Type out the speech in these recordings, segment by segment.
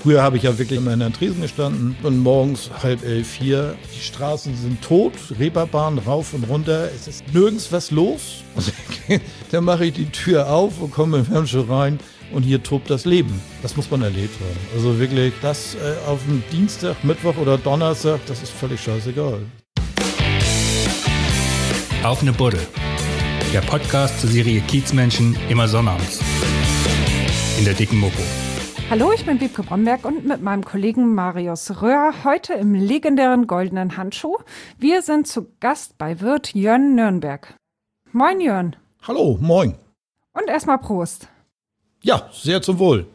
Früher habe ich ja wirklich immer in der Tresen gestanden und morgens 3:30, 4. Die Straßen sind tot, Reeperbahn rauf und runter, es ist nirgends was los. Dann mache ich die Tür auf und komme im Fernsehen rein und hier tobt das Leben. Das muss man erlebt haben. Also wirklich, das auf dem Dienstag, Mittwoch oder Donnerstag, das ist völlig scheißegal. Auf eine Buddel. Der Podcast zur Serie Kiezmenschen immer sonnabends. In der dicken Mopo. Hallo, ich bin Wiebke Bromberg und mit meinem Kollegen Marius Röhr heute im legendären Goldenen Handschuh. Wir sind zu Gast bei Wirt Jörn Nürnberg. Moin Jörn. Hallo, moin. Und erstmal Prost. Ja, sehr zum Wohl.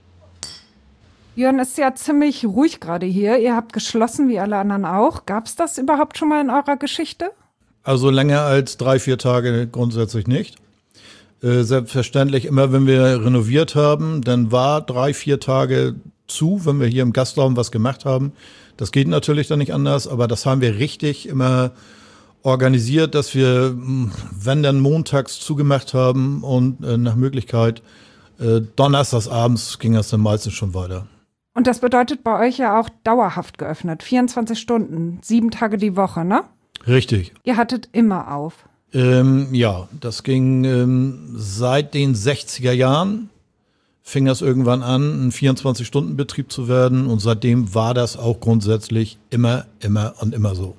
Jörn, ist ja ziemlich ruhig gerade hier. Ihr habt geschlossen, wie alle anderen auch. Gab es das überhaupt schon mal in eurer Geschichte? Also länger als 3-4 Tage grundsätzlich nicht. Selbstverständlich, immer wenn wir renoviert haben, dann war 3-4 Tage zu, wenn wir hier im Gastraum was gemacht haben. Das geht natürlich dann nicht anders, aber das haben wir richtig immer organisiert, dass wir, wenn dann montags zugemacht haben und nach Möglichkeit donnerstags abends ging das dann meistens schon weiter. Und das bedeutet bei euch ja auch dauerhaft geöffnet, 24 Stunden, 7 Tage die Woche, ne? Richtig. Ihr hattet immer auf. Ja, das ging seit den 60er Jahren, fing das irgendwann an, ein 24-Stunden-Betrieb zu werden und seitdem war das auch grundsätzlich immer so.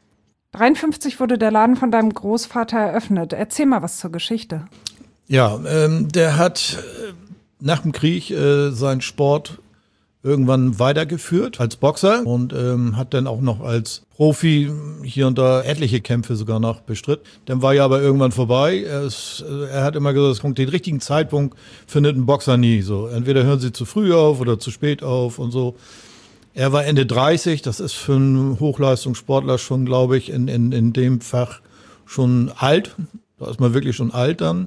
53 wurde der Laden von deinem Großvater eröffnet. Erzähl mal was zur Geschichte. Ja, der hat nach dem Krieg seinen Sport irgendwann weitergeführt als Boxer und hat dann auch noch als Profi hier und da etliche Kämpfe sogar noch bestritten. Dann war ja aber irgendwann vorbei. Er hat immer gesagt, den richtigen Zeitpunkt findet ein Boxer nie. So, entweder hören sie zu früh auf oder zu spät auf und so. Er war Ende 30, das ist für einen Hochleistungssportler schon, glaube ich, in dem Fach schon alt. Da ist man wirklich schon alt dann.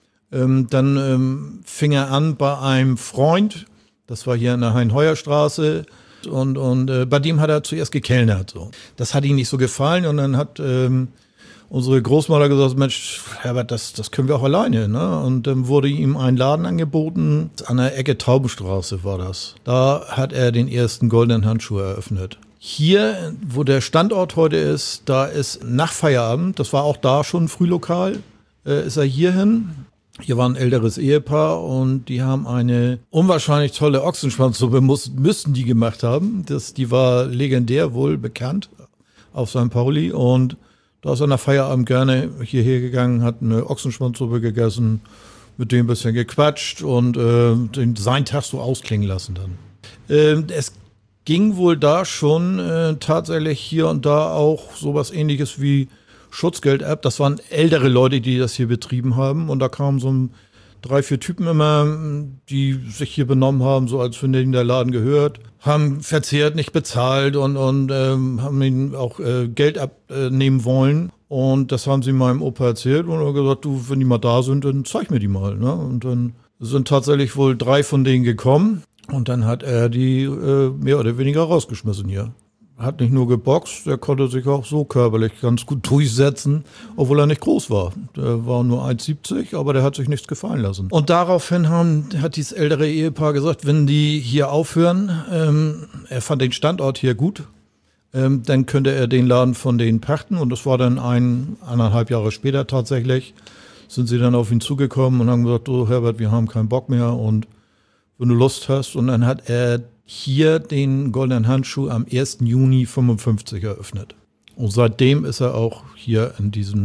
Dann fing er an bei einem Freund. Das war hier in der Hein-Heuer-Straße und bei dem hat er zuerst gekellnert. So. Das hat ihm nicht so gefallen und dann hat unsere Großmutter gesagt, Mensch, Herbert, das können wir auch alleine. Ne? Und dann wurde ihm ein Laden angeboten, an der Ecke Taubenstraße war das. Da hat er den ersten Goldenen Handschuh eröffnet. Hier, wo der Standort heute ist, da ist nach Feierabend, das war auch da schon ein Frühlokal, ist er hierhin. Hier war ein älteres Ehepaar und die haben eine unwahrscheinlich tolle Ochsenschwanzsuppe, müssten die gemacht haben. Die war legendär wohl bekannt auf St. Pauli und da ist er nach Feierabend gerne hierher gegangen, hat eine Ochsenschwanzsuppe gegessen, mit dem ein bisschen gequatscht und seinen Tag so ausklingen lassen dann. Es ging wohl da schon tatsächlich hier und da auch sowas Ähnliches wie Schutzgeld ab. Das waren ältere Leute, die das hier betrieben haben. Und da kamen so 3-4 Typen immer, die sich hier benommen haben, so als wenn denen der Laden gehört. Haben verzehrt, nicht bezahlt und haben ihnen auch Geld abnehmen wollen. Und das haben sie meinem Opa erzählt und er hat gesagt, du, wenn die mal da sind, dann zeig mir die mal. Ne? Und dann sind tatsächlich wohl 3 von denen gekommen. Und dann hat er die mehr oder weniger rausgeschmissen hier. Hat nicht nur geboxt, der konnte sich auch so körperlich ganz gut durchsetzen, obwohl er nicht groß war. Der war nur 1,70, aber der hat sich nichts gefallen lassen. Und daraufhin hat dieses ältere Ehepaar gesagt, wenn die hier aufhören, er fand den Standort hier gut, dann könnte er den Laden von denen pachten. Und das war dann 1,5 Jahre später tatsächlich, sind sie dann auf ihn zugekommen und haben gesagt, oh Herbert, wir haben keinen Bock mehr und wenn du Lust hast. Und dann hat er hier den Goldenen Handschuh am 1. Juni 55 eröffnet. Und seitdem ist er auch hier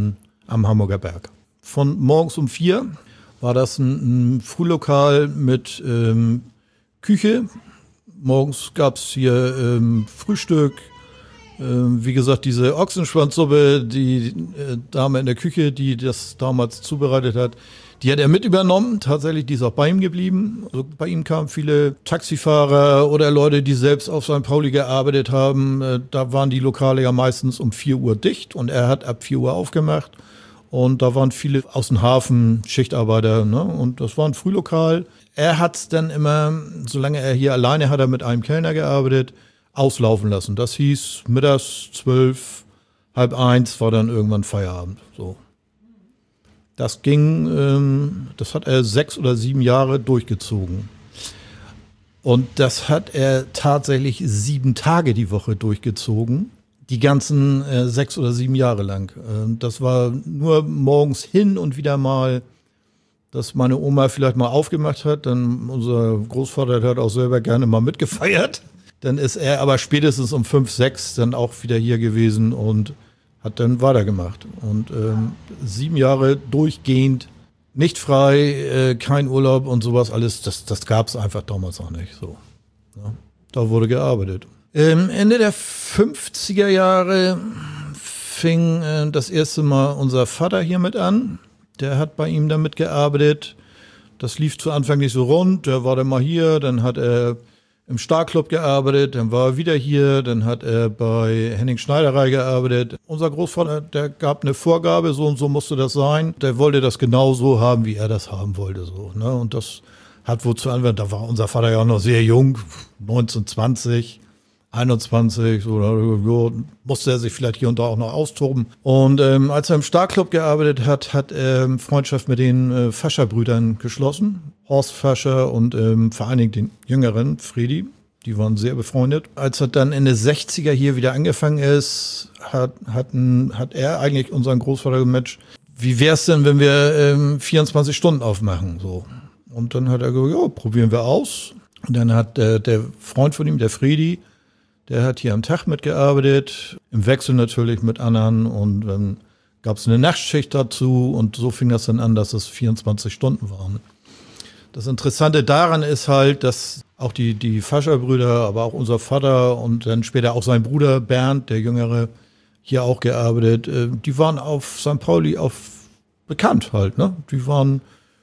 am Hamburger Berg. Von morgens um 4 war das ein Frühlokal mit Küche. Morgens gab es hier Frühstück. Wie gesagt, diese Ochsenschwanzsuppe, die Dame in der Küche, die das damals zubereitet hat, die hat er mit übernommen, tatsächlich, die ist auch bei ihm geblieben. Also bei ihm kamen viele Taxifahrer oder Leute, die selbst auf St. Pauli gearbeitet haben. Da waren die Lokale ja meistens um 4 Uhr dicht und er hat ab 4 Uhr aufgemacht. Und da waren viele aus dem Hafen, Schichtarbeiter, ne? Und das war ein Frühlokal. Er hat es dann immer, solange er hier alleine hat, er mit einem Kellner gearbeitet, auslaufen lassen. Das hieß mittags 12, 12:30 war dann irgendwann Feierabend, so. Das ging, das hat er 6 oder 7 Jahre durchgezogen. Und das hat er tatsächlich 7 Tage die Woche durchgezogen. Die ganzen 6 oder 7 Jahre lang. Das war nur morgens hin und wieder mal, dass meine Oma vielleicht mal aufgemacht hat. Dann unser Großvater hat auch selber gerne mal mitgefeiert. Dann ist er aber spätestens um 5, 6 dann auch wieder hier gewesen und hat dann weitergemacht. Und 7 Jahre durchgehend, nicht frei, kein Urlaub und sowas alles, das gab es einfach damals auch nicht. So. Ja, da wurde gearbeitet. Ende der 50er Jahre fing das erste Mal unser Vater hier mit an. Der hat bei ihm damit gearbeitet. Das lief zu Anfang nicht so rund. Der war dann mal hier, dann hat er im Starclub gearbeitet, dann war er wieder hier, dann hat er bei Henning Schneiderei gearbeitet. Unser Großvater, der gab eine Vorgabe, so und so musste das sein. Der wollte das genau so haben, wie er das haben wollte. So, ne? Und das hat wohl zu Anwendung, da war unser Vater ja auch noch sehr jung, 19, 20. 21, so, musste er sich vielleicht hier und da auch noch austoben. Und als er im Starclub gearbeitet hat, hat er Freundschaft mit den Fascher-Brüdern geschlossen. Horst Fascher und vor allen Dingen den Jüngeren, Fredi. Die waren sehr befreundet. Als er dann Ende 60er hier wieder angefangen ist, hat er eigentlich unseren Großvater gematcht. Wie wär's denn, wenn wir 24 Stunden aufmachen? So. Und dann hat er gesagt, ja, probieren wir aus. Und dann hat der Freund von ihm, der Fredi, der hat hier am Tag mitgearbeitet, im Wechsel natürlich mit anderen und dann gab es eine Nachtschicht dazu und so fing das dann an, dass es 24 Stunden waren. Das Interessante daran ist halt, dass auch die Fascher-Brüder, aber auch unser Vater und dann später auch sein Bruder Bernd, der Jüngere, hier auch gearbeitet, die waren auf St. Pauli bekannt halt, ne? Die waren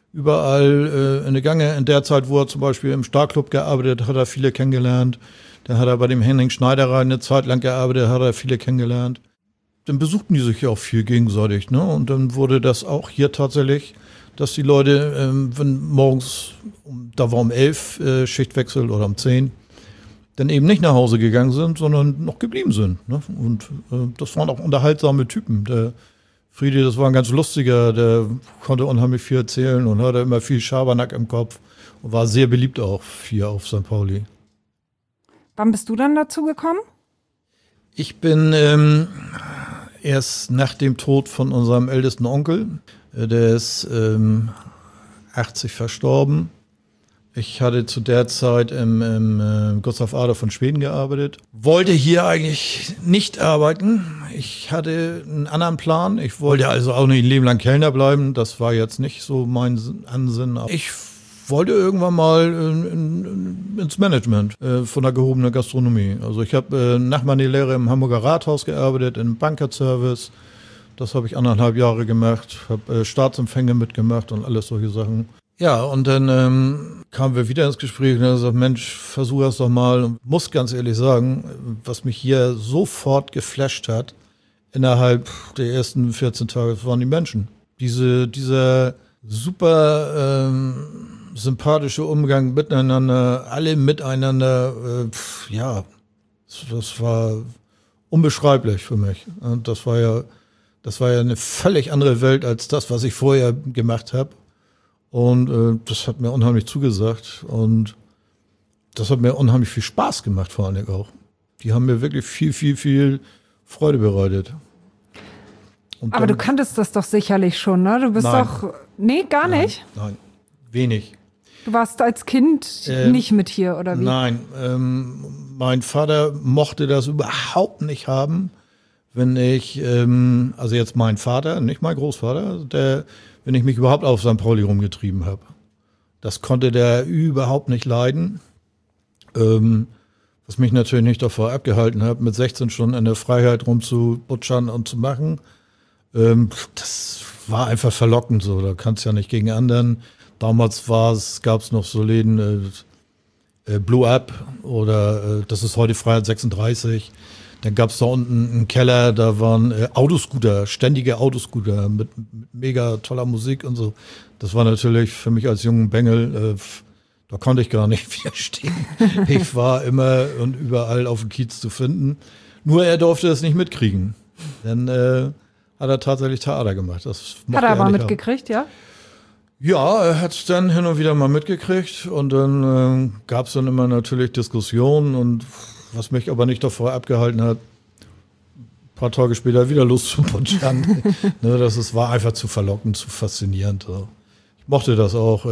überall in der Gange. In der Zeit, wo er zum Beispiel im Starclub gearbeitet hat, er viele kennengelernt. Dann hat er bei dem Henning Schneiderei eine Zeit lang gearbeitet, hat er viele kennengelernt. Dann besuchten die sich ja auch viel gegenseitig, ne? Und dann wurde das auch hier tatsächlich, dass die Leute, wenn morgens, da war um 11 Schichtwechsel oder um 10, dann eben nicht nach Hause gegangen sind, sondern noch geblieben sind, ne? Und das waren auch unterhaltsame Typen. Der Friedi, das war ein ganz lustiger, der konnte unheimlich viel erzählen und hatte immer viel Schabernack im Kopf und war sehr beliebt auch hier auf St. Pauli. Wann bist du dann dazu gekommen? Ich bin erst nach dem Tod von unserem ältesten Onkel, der ist 80 verstorben. Ich hatte zu der Zeit im Gustav Adolf von Schweden gearbeitet. Wollte hier eigentlich nicht arbeiten. Ich hatte einen anderen Plan. Ich wollte also auch nicht ein Leben lang Kellner bleiben. Das war jetzt nicht so mein Ansinnen. Ich wollte irgendwann mal ins Management von der gehobenen Gastronomie. Also ich habe nach meiner Lehre im Hamburger Rathaus gearbeitet, im Bankerservice. Das habe ich 1,5 Jahre gemacht, habe Staatsempfänge mitgemacht und alles solche Sachen. Ja, und dann kamen wir wieder ins Gespräch und er sagt, Mensch, versuch das doch mal. Und muss ganz ehrlich sagen, was mich hier sofort geflasht hat, innerhalb der ersten 14 Tage, waren die Menschen. Dieser super sympathische Umgang miteinander, alle miteinander, ja, das war unbeschreiblich für mich. Und das war ja eine völlig andere Welt als das, was ich vorher gemacht habe. Und das hat mir unheimlich zugesagt und das hat mir unheimlich viel Spaß gemacht, vor allem auch. Die haben mir wirklich viel, viel, viel Freude bereitet. Und aber du kanntest das doch sicherlich schon, ne? Du bist doch... Nee, gar nicht? Nein, wenig. Du warst als Kind nicht mit hier, oder wie? Nein, mein Vater mochte das überhaupt nicht haben, wenn ich, also jetzt mein Vater, nicht mein Großvater, wenn ich mich überhaupt auf St. Pauli rumgetrieben habe. Das konnte der überhaupt nicht leiden. Was mich natürlich nicht davor abgehalten hat, mit 16 Stunden in der Freiheit rumzubutschern und zu machen. Das war einfach verlockend so, da kannst du ja nicht gegen anderen. Damals gab es noch so Läden, Blue Up oder das ist heute Freiheit 36. Dann gab es da unten einen Keller, da waren Autoscooter, ständige Autoscooter mit mega toller Musik und so. Das war natürlich für mich als jungen Bengel, da konnte ich gar nicht widerstehen. Ich war immer und überall auf dem Kiez zu finden. Nur er durfte es nicht mitkriegen. Dann hat er tatsächlich Theater gemacht. Das hat er aber mitgekriegt, ja? Ja, er hat es dann hin und wieder mal mitgekriegt und dann gab es dann immer natürlich Diskussionen und was mich aber nicht davor abgehalten hat, ein paar Tage später wieder loszuputschern. Ne, war einfach zu verlockend, zu faszinierend. So. Ich mochte das auch,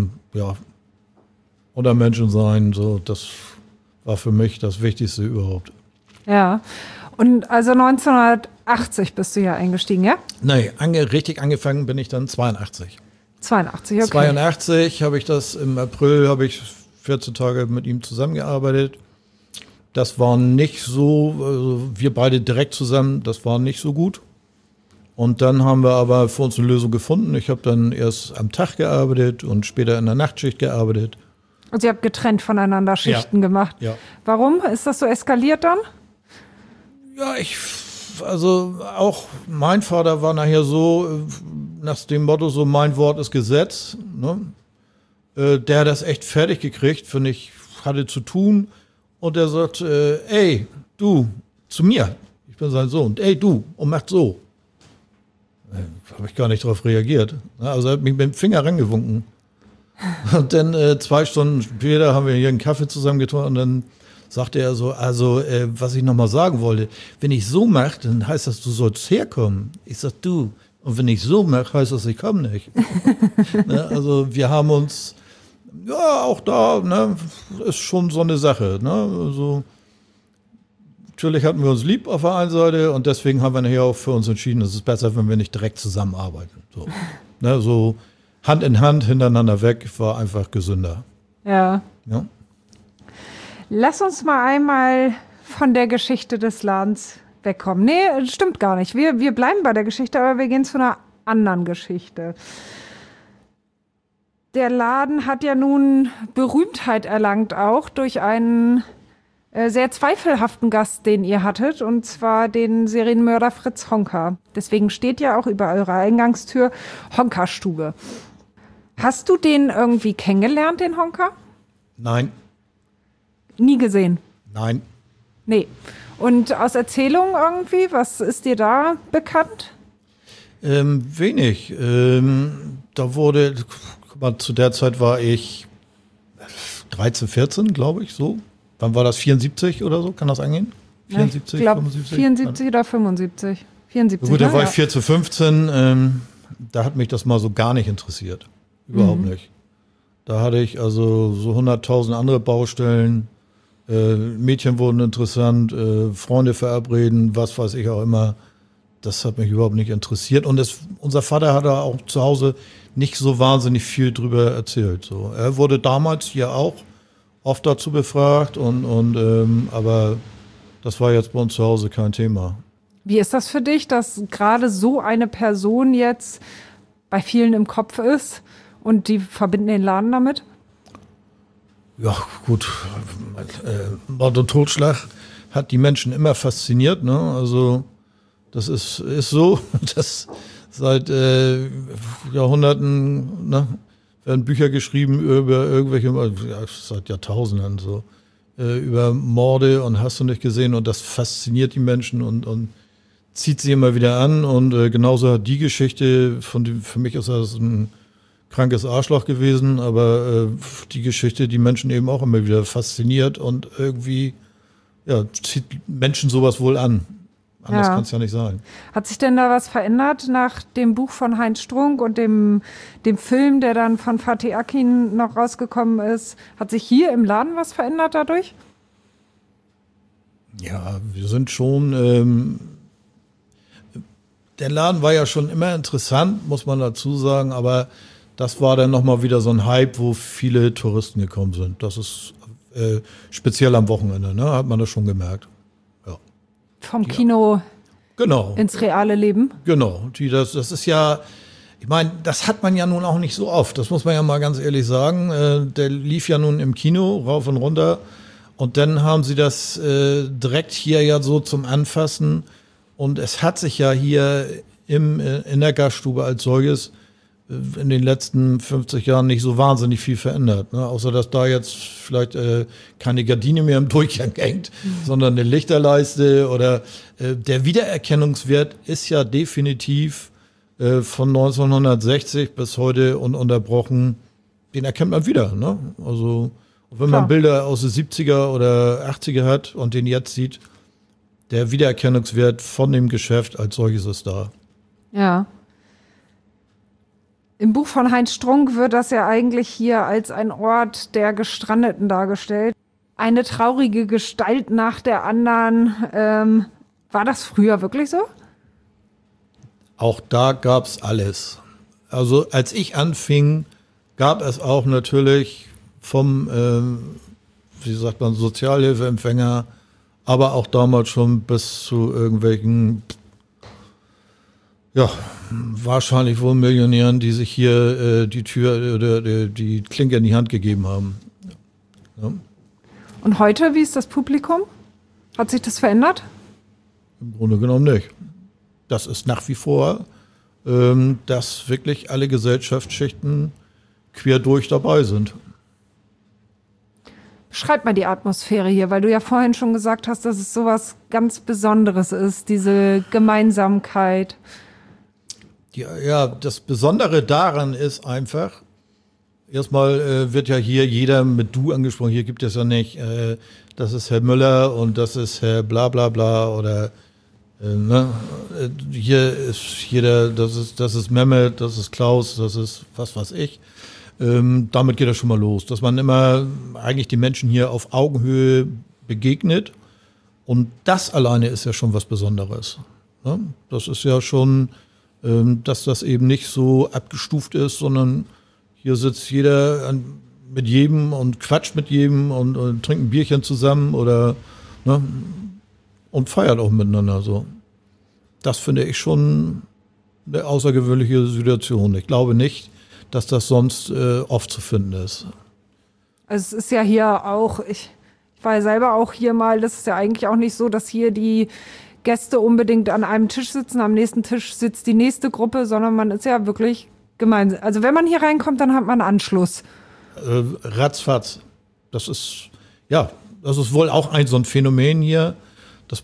unter Menschen sein, so, das war für mich das Wichtigste überhaupt. Ja, und also 1980 bist du ja eingestiegen, ja? Nee, richtig angefangen bin ich dann 82. 82, okay. 82 habe ich das, im April habe ich 14 Tage mit ihm zusammengearbeitet. Das war nicht so, also wir beide direkt zusammen, das war nicht so gut. Und dann haben wir aber für uns eine Lösung gefunden. Ich habe dann erst am Tag gearbeitet und später in der Nachtschicht gearbeitet. Also ihr habt getrennt voneinander Schichten gemacht. Ja. Warum? Ist das so eskaliert dann? Ja, also auch mein Vater war nachher so, nach dem Motto, so mein Wort ist Gesetz. Ne? Der hat das echt fertig gekriegt, finde ich, hatte zu tun. Und er sagt, ey, du, zu mir, ich bin sein Sohn, ey, du, und macht so. Habe ich gar nicht darauf reagiert. Also er hat mich mit dem Finger rangewunken. Und dann 2 Stunden später haben wir hier einen Kaffee zusammen getrunken und dann sagte er so, was ich nochmal sagen wollte, wenn ich so mache, dann heißt das, du sollst herkommen. Ich sag, du, und wenn ich so mache, heißt das, ich komme nicht. Ne, also wir haben uns, ja, auch da, ne, ist schon so eine Sache. Ne, also natürlich hatten wir uns lieb auf der einen Seite und deswegen haben wir nachher auch für uns entschieden, es ist besser, wenn wir nicht direkt zusammenarbeiten. So, ne, so Hand in Hand, hintereinander weg, war einfach gesünder. Ja. Ja. Lass uns mal einmal von der Geschichte des Ladens wegkommen. Nee, stimmt gar nicht. Wir bleiben bei der Geschichte, aber wir gehen zu einer anderen Geschichte. Der Laden hat ja nun Berühmtheit erlangt, auch durch einen sehr zweifelhaften Gast, den ihr hattet, und zwar den Serienmörder Fritz Honka. Deswegen steht ja auch über eurer Eingangstür Honka-Stube. Hast du den irgendwie kennengelernt, den Honka? Nein. Nie gesehen? Nein. Nee. Und aus Erzählungen irgendwie, was ist dir da bekannt? Wenig. Da wurde, guck mal, zu der Zeit war ich 13, 14, glaube ich, so. Wann war das? 74 oder so? Kann das angehen? 74, ich glaub, 75? 74 oder 75. 74. Gut, da war ja. ich 14, 15. Da hat mich das mal so gar nicht interessiert. Überhaupt nicht. Da hatte ich also so 100.000 andere Baustellen. Mädchen wurden interessant, Freunde verabreden, was weiß ich auch immer. Das hat mich überhaupt nicht interessiert. Und unser Vater hat da auch zu Hause nicht so wahnsinnig viel drüber erzählt. So. Er wurde damals hier auch oft dazu befragt, aber das war jetzt bei uns zu Hause kein Thema. Wie ist das für dich, dass gerade so eine Person jetzt bei vielen im Kopf ist und die verbinden den Laden damit? Ja, gut. Mord und Totschlag hat die Menschen immer fasziniert. Ne? Also das ist so, dass seit Jahrhunderten werden Bücher geschrieben über irgendwelche, seit Jahrtausenden so, über Morde und hast du nicht gesehen. Und das fasziniert die Menschen und zieht sie immer wieder an. Und genauso hat die Geschichte, für mich ist das ein krankes Arschloch gewesen, aber die Geschichte, die Menschen eben auch immer wieder fasziniert und irgendwie zieht Menschen sowas wohl an. Anders kann es ja nicht sein. Hat sich denn da was verändert nach dem Buch von Heinz Strunk und dem Film, der dann von Fatih Akin noch rausgekommen ist? Hat sich hier im Laden was verändert dadurch? Ja, wir sind schon der Laden war ja schon immer interessant, muss man dazu sagen, aber das war dann nochmal wieder so ein Hype, wo viele Touristen gekommen sind. Das ist speziell am Wochenende, ne? Hat man das schon gemerkt. Ja. Vom Kino ins reale Leben? Genau. Das ist ja, ich meine, das hat man ja nun auch nicht so oft. Das muss man ja mal ganz ehrlich sagen. Der lief ja nun im Kino rauf und runter. Und dann haben sie das direkt hier ja so zum Anfassen. Und es hat sich ja hier in der Gaststube als solches in den letzten 50 Jahren nicht so wahnsinnig viel verändert. Ne? Außer, dass da jetzt vielleicht keine Gardine mehr im Durchgang hängt, sondern eine Lichterleiste oder der Wiedererkennungswert ist ja definitiv von 1960 bis heute ununterbrochen, den erkennt man wieder. Ne? Also wenn man Bilder aus den 70er oder 80er hat und den jetzt sieht, der Wiedererkennungswert von dem Geschäft als solches ist da. Ja. Im Buch von Heinz Strunk wird das ja eigentlich hier als ein Ort der Gestrandeten dargestellt. Eine traurige Gestalt nach der anderen. War das früher wirklich so? Auch da gab es alles. Also als ich anfing, gab es auch natürlich vom, wie sagt man, Sozialhilfeempfänger, aber auch damals schon bis zu irgendwelchen, ja, wahrscheinlich wohl Millionären, die sich hier die Tür oder die Klinke in die Hand gegeben haben. Ja. Und heute, wie ist das Publikum? Hat sich das verändert? Im Grunde genommen nicht. Das ist nach wie vor, dass wirklich alle Gesellschaftsschichten quer durch dabei sind. Beschreib mal die Atmosphäre hier, weil du ja vorhin schon gesagt hast, dass es sowas ganz Besonderes ist, diese Gemeinsamkeit. Ja, das Besondere daran ist einfach, erstmal wird ja hier jeder mit Du angesprochen. Hier gibt es ja nicht, das ist Herr Müller und das ist Herr bla bla bla oder ne? Hier ist jeder, das ist Mehmet, das ist Klaus, das ist was weiß ich. Damit geht das schon mal los, dass man immer eigentlich die Menschen hier auf Augenhöhe begegnet und das alleine ist ja schon was Besonderes. Ne? Das ist ja schon, dass das eben nicht so abgestuft ist, sondern hier sitzt jeder mit jedem und quatscht mit jedem und trinkt ein Bierchen zusammen oder ne, und feiert auch miteinander so. Das finde ich schon eine außergewöhnliche Situation. Ich glaube nicht, dass das sonst oft zu finden ist. Also es ist ja hier auch, ich war ja selber auch hier mal, das ist ja eigentlich auch nicht so, dass hier die Gäste unbedingt an einem Tisch sitzen, am nächsten Tisch sitzt die nächste Gruppe, sondern man ist ja wirklich gemeinsam. Also wenn man hier reinkommt, dann hat man Anschluss. Ratzfatz. Das ist wohl auch so ein Phänomen hier, dass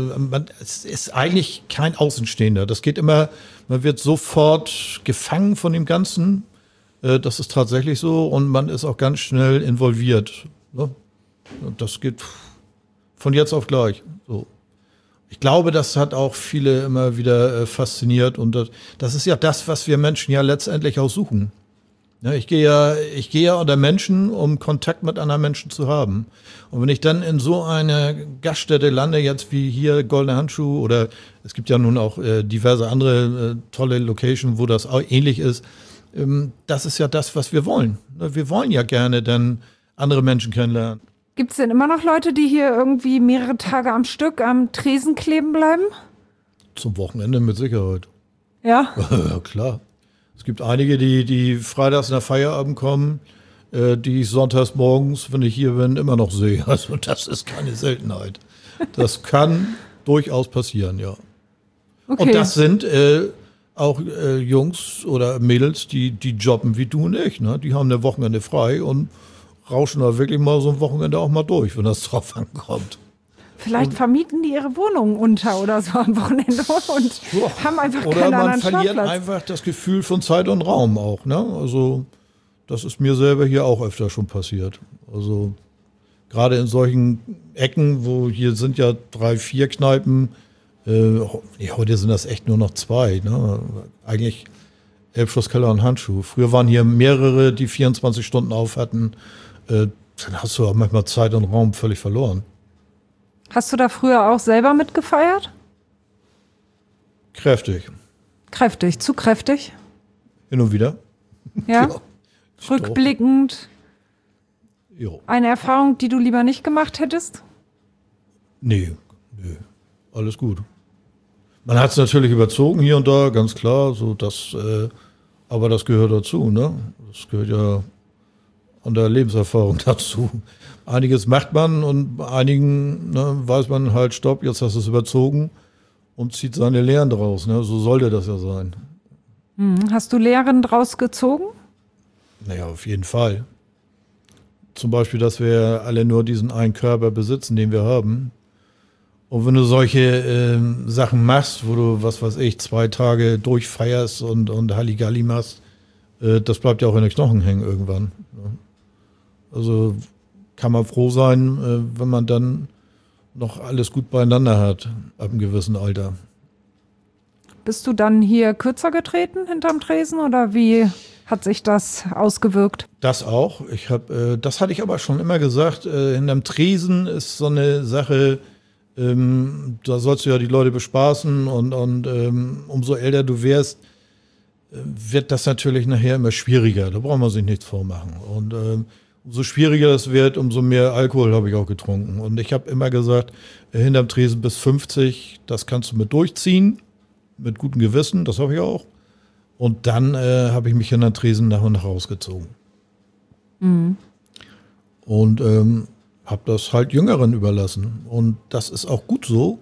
es ist eigentlich kein Außenstehender. Das geht immer, man wird sofort gefangen von dem Ganzen. Das ist tatsächlich so und man ist auch ganz schnell involviert. Ne? Und das geht von jetzt auf gleich. So. Ich glaube, das hat auch viele immer wieder fasziniert und das ist ja das, was wir Menschen ja letztendlich auch suchen. Ja, ich gehe ja unter Menschen, um Kontakt mit anderen Menschen zu haben. Und wenn ich dann in so eine Gaststätte lande, jetzt wie hier Goldene Handschuh oder es gibt ja nun auch diverse andere tolle Locations, wo das auch ähnlich ist, das ist ja das, was wir wollen. Wir wollen ja gerne dann andere Menschen kennenlernen. Gibt es denn immer noch Leute, die hier irgendwie mehrere Tage am Stück am Tresen kleben bleiben? Zum Wochenende mit Sicherheit. Ja? Ja, klar. Es gibt einige, die freitags nach Feierabend kommen, die ich sonntags morgens, wenn ich hier bin, immer noch sehe. Also das ist keine Seltenheit. Das kann durchaus passieren, ja. Okay. Und das sind auch Jungs oder Mädels, die jobben wie du und ich. Ne? Die haben eine Wochenende frei und rauschen da wirklich mal so ein Wochenende auch mal durch, wenn das drauf ankommt. Vielleicht vermieten die ihre Wohnungen unter oder so am Wochenende und haben einfach keinen anderen Schlafplatz. Oder man verliert einfach das Gefühl von Zeit und Raum auch. Ne? Also das ist mir selber hier auch öfter schon passiert. Also gerade in solchen Ecken, wo hier sind ja 3, 4 Kneipen, heute sind das echt nur noch 2. Ne? Eigentlich Elbschlosskeller und Handschuh. Früher waren hier mehrere, die 24 Stunden auf hatten. Dann hast du auch manchmal Zeit und Raum völlig verloren. Hast du da früher auch selber mitgefeiert? Kräftig. Kräftig, zu kräftig? Hin und wieder. Ja? Rückblickend? Jo. Eine Erfahrung, die du lieber nicht gemacht hättest? Nee. Alles gut. Man hat es natürlich überzogen hier und da, ganz klar. So das, aber das gehört dazu, ne? Das gehört ja an der Lebenserfahrung dazu. Einiges macht man und bei einigen weiß man halt, stopp, jetzt hast du es überzogen und zieht seine Lehren draus. Ne? So sollte das ja sein. Hast du Lehren draus gezogen? Naja, auf jeden Fall. Zum Beispiel, dass wir alle nur diesen einen Körper besitzen, den wir haben. Und wenn du solche Sachen machst, wo du, was weiß ich, 2 Tage durchfeierst und Halligalli machst, das bleibt ja auch in den Knochen hängen irgendwann. Ne? Also kann man froh sein, wenn man dann noch alles gut beieinander hat, ab einem gewissen Alter. Bist du dann hier kürzer getreten hinterm Tresen oder wie hat sich das ausgewirkt? Das auch. Das hatte ich aber schon immer gesagt, hinterm Tresen ist so eine Sache, da sollst du ja die Leute bespaßen und umso älter du wirst, wird das natürlich nachher immer schwieriger. Da braucht man sich nichts vormachen. Und umso schwieriger es wird, umso mehr Alkohol habe ich auch getrunken. Und ich habe immer gesagt, hinterm Tresen bis 50, das kannst du mit durchziehen, mit gutem Gewissen, das habe ich auch. Und dann habe ich mich hinterm Tresen nach und nach rausgezogen. Mhm. Und habe das halt Jüngeren überlassen. Und das ist auch gut so.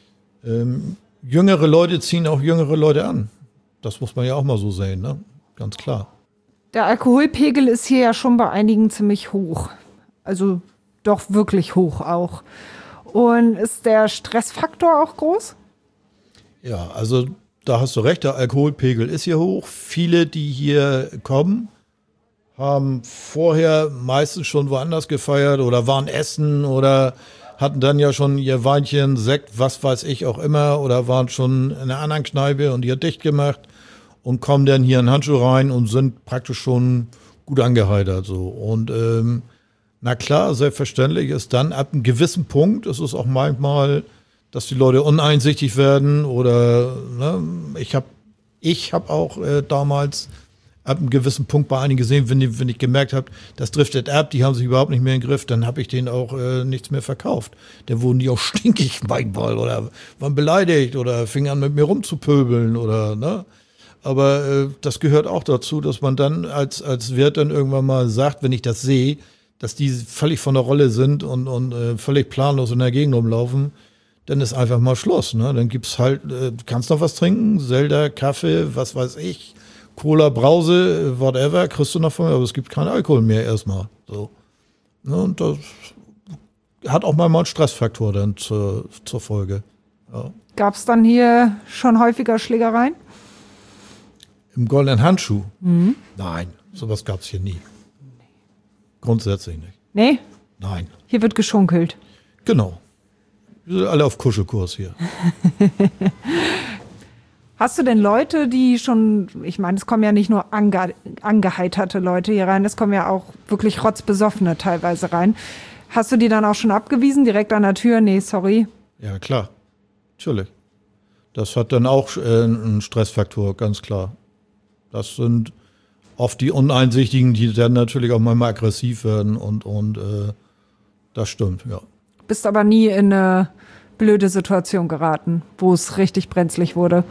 Jüngere Leute ziehen auch jüngere Leute an. Das muss man ja auch mal so sehen, ne? Ganz klar. Der Alkoholpegel ist hier ja schon bei einigen ziemlich hoch. Also doch wirklich hoch auch. Und ist der Stressfaktor auch groß? Ja, also da hast du recht, der Alkoholpegel ist hier hoch. Viele, die hier kommen, haben vorher meistens schon woanders gefeiert oder waren essen oder hatten dann ja schon ihr Weinchen, Sekt, was weiß ich auch immer, oder waren schon in einer anderen Kneipe und ihr dicht gemacht und kommen dann hier in Handschuh rein und sind praktisch schon gut angeheitert. So. Und na klar, selbstverständlich ist dann ab einem gewissen Punkt, ist es auch manchmal, dass die Leute uneinsichtig werden oder ne, ich hab auch damals ab einem gewissen Punkt bei einigen gesehen, wenn ich gemerkt habe, das driftet ab, die haben sich überhaupt nicht mehr im Griff, dann habe ich denen auch nichts mehr verkauft. Dann wurden die auch stinkig manchmal oder waren beleidigt oder fingen an mit mir rumzupöbeln oder ne. Aber das gehört auch dazu, dass man dann als Wirt dann irgendwann mal sagt, wenn ich das sehe, dass die völlig von der Rolle sind und völlig planlos in der Gegend rumlaufen, dann ist einfach mal Schluss. Ne? Dann gibt's halt, du kannst noch was trinken, Selter, Kaffee, was weiß ich, Cola, Brause, whatever, kriegst du noch von mir, aber es gibt keinen Alkohol mehr erstmal. So. Ne? Und das hat auch mal einen Stressfaktor dann zur Folge. Ja. Gab es dann hier schon häufiger Schlägereien? Im Goldenen Handschuh? Mhm. Nein, sowas gab es hier nie. Grundsätzlich nicht. Nee? Nein. Hier wird geschunkelt. Genau. Wir sind alle auf Kuschelkurs hier. Hast du denn Leute, die schon, ich meine, es kommen ja nicht nur angeheiterte Leute hier rein, es kommen ja auch wirklich rotzbesoffene teilweise rein. Hast du die dann auch schon abgewiesen, direkt an der Tür? Nee, sorry. Ja, klar. Natürlich. Das hat dann auch einen Stressfaktor, ganz klar. Das sind oft die Uneinsichtigen, die dann natürlich auch manchmal aggressiv werden und das stimmt, ja. Bist aber nie in eine blöde Situation geraten, wo es richtig brenzlig wurde?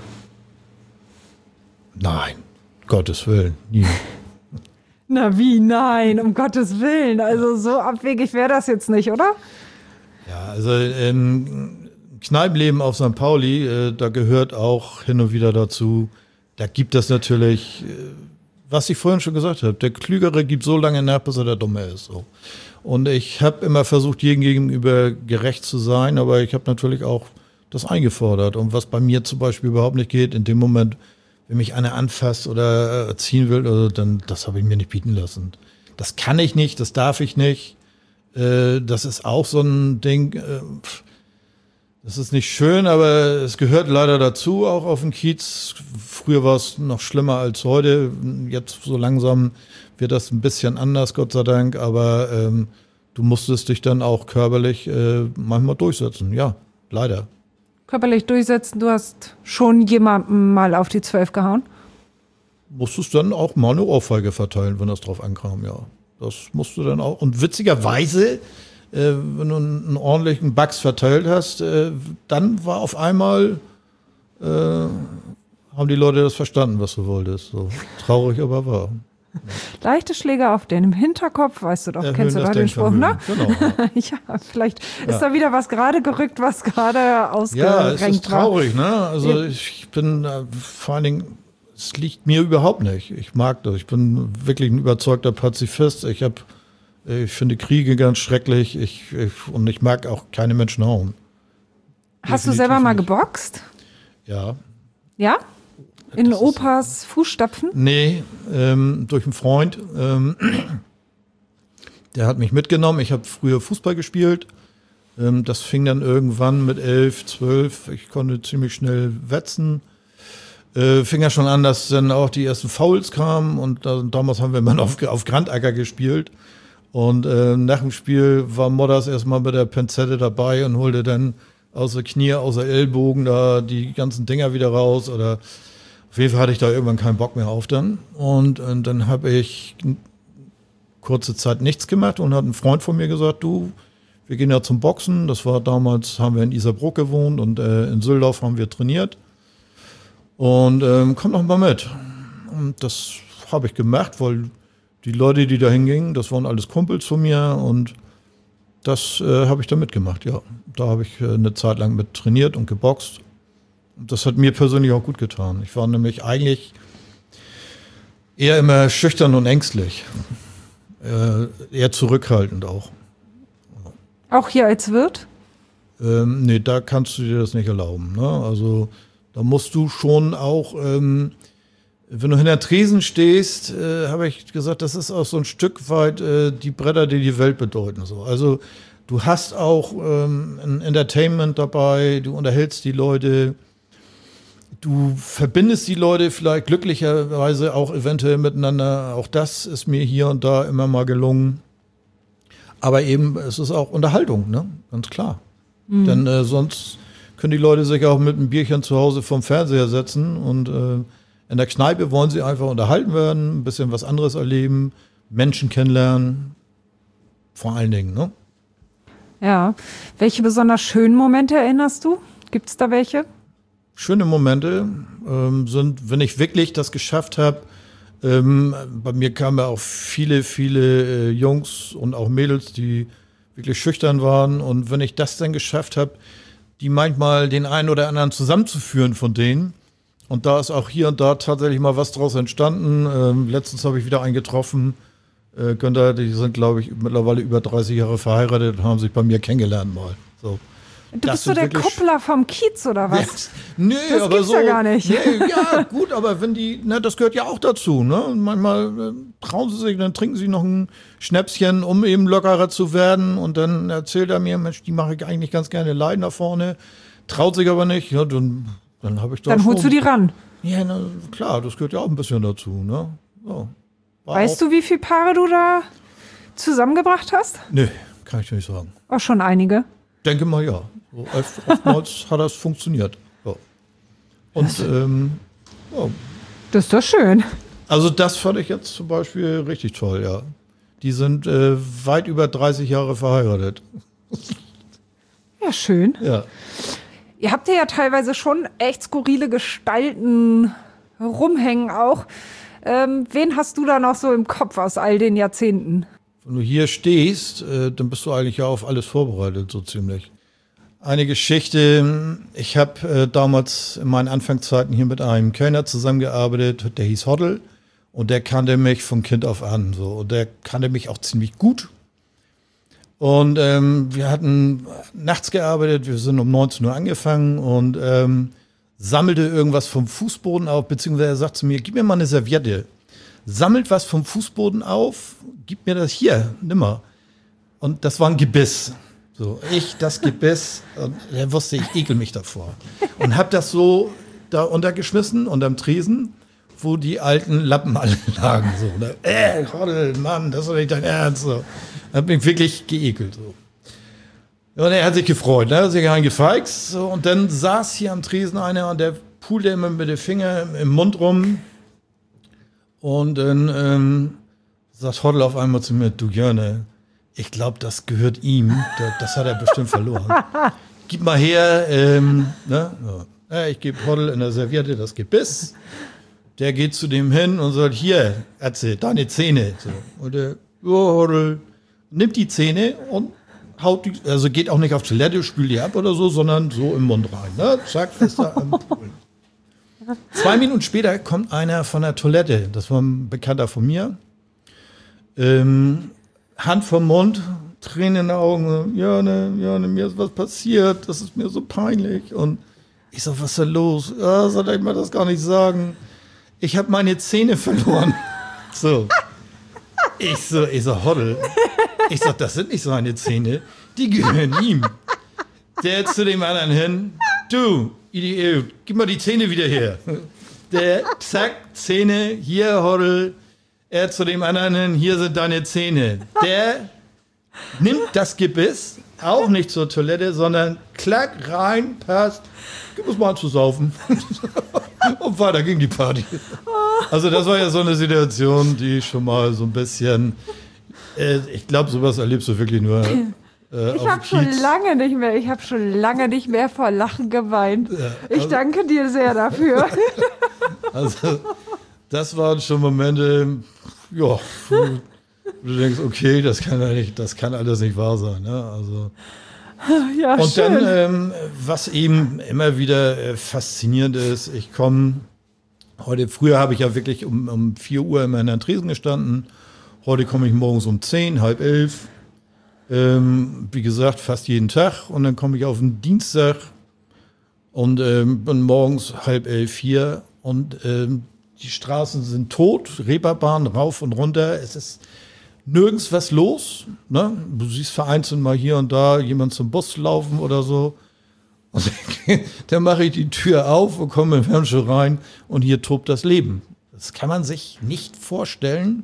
Nein, Gottes Willen, nie. Na wie, nein, um Gottes Willen. Also so abwegig wäre das jetzt nicht, oder? Ja, also Kneipenleben auf St. Pauli, da gehört auch hin und wieder dazu, da gibt es natürlich, was ich vorhin schon gesagt habe, der Klügere gibt so lange nach, bis er der Dumme ist. So. Und ich habe immer versucht, jedem gegenüber gerecht zu sein, aber ich habe natürlich auch das eingefordert. Und was bei mir zum Beispiel überhaupt nicht geht, in dem Moment, wenn mich einer anfasst oder ziehen will, also dann das habe ich mir nicht bieten lassen. Das kann ich nicht, das darf ich nicht. Das ist auch so ein Ding, das ist nicht schön, aber es gehört leider dazu, auch auf dem Kiez. Früher war es noch schlimmer als heute. Jetzt so langsam wird das ein bisschen anders, Gott sei Dank. Aber du musstest dich dann auch körperlich manchmal durchsetzen. Ja, leider. Körperlich durchsetzen, du hast schon jemandem mal auf die 12 gehauen? Musstest dann auch mal eine Ohrfeige verteilen, wenn das drauf ankam, ja. Das musst du dann auch. Und witzigerweise, wenn du einen ordentlichen Bucks verteilt hast, dann war auf einmal, haben die Leute das verstanden, was du wolltest. So traurig, aber wahr. Ja. Leichte Schläge auf den Hinterkopf, weißt du doch, kennst du da den Spruch, ne? Genau. Ja, vielleicht ist da wieder was gerade gerückt, was gerade ausgerenkt war. Ja, es ist traurig, ne? Also ich bin vor allen Dingen, es liegt mir überhaupt nicht. Ich mag das. Ich bin wirklich ein überzeugter Pazifist. Ich finde Kriege ganz schrecklich. Und ich mag auch keine Menschen hauen. Hast du selber mal geboxt? Ja. Ja? In Opas Fußstapfen? Nee, durch einen Freund. Der hat mich mitgenommen. Ich habe früher Fußball gespielt. Das fing dann irgendwann mit 11, 12. Ich konnte ziemlich schnell wetzen. Fing ja schon an, dass dann auch die ersten Fouls kamen. Und damals haben wir immer auf Grandacker gespielt. Und nach dem Spiel war Modders erstmal mit der Pinzette dabei und holte dann außer Knie, außer Ellbogen da die ganzen Dinger wieder raus. Oder auf jeden Fall hatte ich da irgendwann keinen Bock mehr auf dann. Und dann habe ich kurze Zeit nichts gemacht und hat ein Freund von mir gesagt, du, wir gehen ja zum Boxen. Das war damals, haben wir in Isarbruck gewohnt und in Süldorf haben wir trainiert. Und komm doch mal mit. Und das habe ich gemacht, weil die Leute, die da hingingen, das waren alles Kumpels von mir und das habe ich da mitgemacht, ja. Da habe ich eine Zeit lang mit trainiert und geboxt. Und das hat mir persönlich auch gut getan. Ich war nämlich eigentlich eher immer schüchtern und ängstlich. Eher zurückhaltend auch. Auch hier als Wirt? Nee, da kannst du dir das nicht erlauben. Ne? Also da musst du schon auch, wenn du hinter Tresen stehst, habe ich gesagt, das ist auch so ein Stück weit die Bretter, die die Welt bedeuten. So. Also du hast auch ein Entertainment dabei, du unterhältst die Leute, du verbindest die Leute vielleicht glücklicherweise auch eventuell miteinander. Auch das ist mir hier und da immer mal gelungen. Aber eben, es ist auch Unterhaltung, ne? Ganz klar. Mhm. Denn sonst können die Leute sich auch mit einem Bierchen zu Hause vorm Fernseher setzen und in der Kneipe wollen sie einfach unterhalten werden, ein bisschen was anderes erleben, Menschen kennenlernen, vor allen Dingen, ne? Ja. Welche besonders schönen Momente erinnerst du? Gibt es da welche? Schöne Momente sind, wenn ich wirklich das geschafft habe, bei mir kamen ja auch viele Jungs und auch Mädels, die wirklich schüchtern waren. Und wenn ich das dann geschafft habe, die manchmal den einen oder anderen zusammenzuführen von denen. Und da ist auch hier und da tatsächlich mal was draus entstanden. Letztens habe ich wieder einen getroffen. Günther, die sind, glaube ich, mittlerweile über 30 Jahre verheiratet und haben sich bei mir kennengelernt mal. So. Du bist so der Kuppler vom Kiez, oder was? Yes. Nee, das aber gibt's so. Ja gar nicht. Nee, ja, gut, aber wenn die, ne, das gehört ja auch dazu, ne? Und manchmal trauen sie sich, dann trinken sie noch ein Schnäpschen, um eben lockerer zu werden. Und dann erzählt er mir, Mensch, die mache ich eigentlich ganz gerne Leiden da vorne. Traut sich aber nicht. Ja, dann habe ich doch. Dann holst du die ran. Ja, na, klar, das gehört ja auch ein bisschen dazu, ne? So. Weißt du, wie viele Paare du da zusammengebracht hast? Nee, kann ich nicht sagen. Auch schon einige. Denke mal, ja. So, oftmals hat das funktioniert. Ja. Und ja. Das ist doch schön. Also das fand ich jetzt zum Beispiel richtig toll, ja. Die sind weit über 30 Jahre verheiratet. Ja, schön. Ja. Ihr habt ja teilweise schon echt skurrile Gestalten rumhängen auch. Wen hast du da noch so im Kopf aus all den Jahrzehnten? Wenn du hier stehst, dann bist du eigentlich ja auf alles vorbereitet, so ziemlich. Eine Geschichte, ich habe damals in meinen Anfangszeiten hier mit einem Kellner zusammengearbeitet, der hieß Hoddle und der kannte mich von Kind auf an. So. Und der kannte mich auch ziemlich gut. Und wir hatten nachts gearbeitet, wir sind um 19 Uhr angefangen und sammelte irgendwas vom Fußboden auf, beziehungsweise er sagt zu mir, gib mir mal eine Serviette. Sammelt was vom Fußboden auf, gib mir das hier, nimm mal. Und das war ein Gebiss. So, das Gebiss, und er wusste, ich ekel mich davor. Und hab das so da untergeschmissen, unterm Tresen, wo die alten Lappen alle lagen. So, ne? Hoddle, Mann, das ist doch nicht dein Ernst. So. Hab mich wirklich geekelt. So. Und er hat sich gefreut, ne? Hat sich reingefeixt. So, und dann saß hier am Tresen einer und der pulte immer mit den Fingern im Mund rum. Und dann sagt Hoddle auf einmal zu mir, du Jörne, ich glaube, das gehört ihm. Das hat er bestimmt verloren. Gib mal her. Ne? Ja, ich gebe Hoddle in der Serviette das Gebiss. Der geht zu dem hin und sagt, hier, Atze, deine Zähne. So. Und der, Hoddle, nimmt die Zähne und haut die, also geht auch nicht auf Toilette, spült die ab oder so, sondern so im Mund rein. Ne? Zack, ist da am Pool. 2 Minuten später kommt einer von der Toilette. Das war ein Bekannter von mir. Hand vom Mund, Tränen in den Augen. Ja, mir ist was passiert, das ist mir so peinlich. Und ich so, was ist denn los? Ja, soll ich mal das gar nicht sagen? Ich habe meine Zähne verloren. So. Ich so, Hoddle. Ich sag, das sind nicht seine Zähne, die gehören ihm. Der zu dem anderen hin, du, Idiot, gib mal die Zähne wieder her. Der, zack, Zähne, hier, Hoddle. Er zu dem anderen hin, hier sind deine Zähne. Der nimmt das Gebiss, auch nicht zur Toilette, sondern klack, rein, passt, gib uns mal zu saufen. Und weiter ging die Party. Also das war ja so eine Situation, die schon mal so ein bisschen, ich glaube, sowas erlebst du wirklich nur ich habe schon lange nicht mehr vor Lachen geweint. Ja, ich danke dir sehr dafür. Also das waren schon Momente, ja, wo du denkst, okay, das kann alles nicht wahr sein. Ne? Also, ja, und schön. Dann, was eben immer wieder faszinierend ist, früher habe ich ja wirklich um 4 Uhr immer in der Tresen gestanden. Heute komme ich morgens um 10, halb 11. Wie gesagt, fast jeden Tag. Und dann komme ich auf den Dienstag und bin morgens halb 11 hier. Und die Straßen sind tot, Reeperbahn rauf und runter. Es ist nirgends was los. Ne? Du siehst vereinzelt mal hier und da jemand zum Bus laufen oder so. Und dann mache ich die Tür auf und komme im Fernseher rein und hier tobt das Leben. Das kann man sich nicht vorstellen.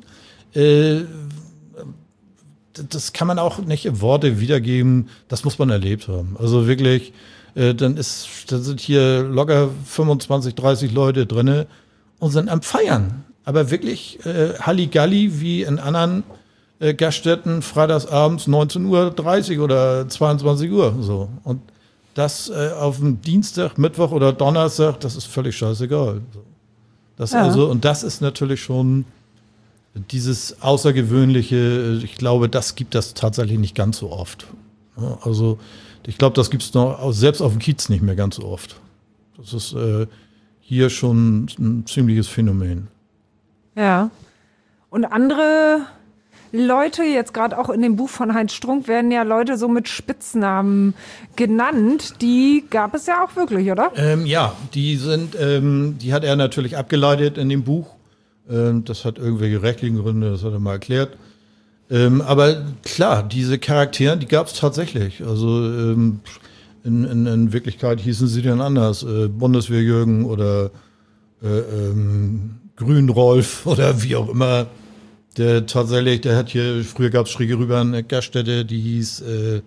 Das kann man auch nicht in Worte wiedergeben. Das muss man erlebt haben. Also wirklich, dann sind hier locker 25, 30 Leute drinne und sind am Feiern. Aber wirklich Halligalli wie in anderen Gaststätten freitagsabends 19:30 Uhr oder 22 Uhr. So. Und das auf dem Dienstag, Mittwoch oder Donnerstag, das ist völlig scheißegal. Das und das ist natürlich schon dieses Außergewöhnliche, ich glaube, das gibt es tatsächlich nicht ganz so oft. Also ich glaube, das gibt es noch selbst auf dem Kiez nicht mehr ganz so oft. Das ist hier schon ein ziemliches Phänomen. Ja. Und andere Leute, jetzt gerade auch in dem Buch von Heinz Strunk, werden ja Leute so mit Spitznamen genannt. Die gab es ja auch wirklich, oder? Ja, die hat er natürlich abgeleitet in dem Buch. Das hat irgendwelche rechtlichen Gründe, das hat er mal erklärt. Aber klar, diese Charaktere, die gab es tatsächlich. Also in Wirklichkeit hießen sie dann anders. Bundeswehr-Jürgen oder Grün-Rolf oder wie auch immer. Der hat hier, früher gab es schräg rüber eine Gaststätte, die hieß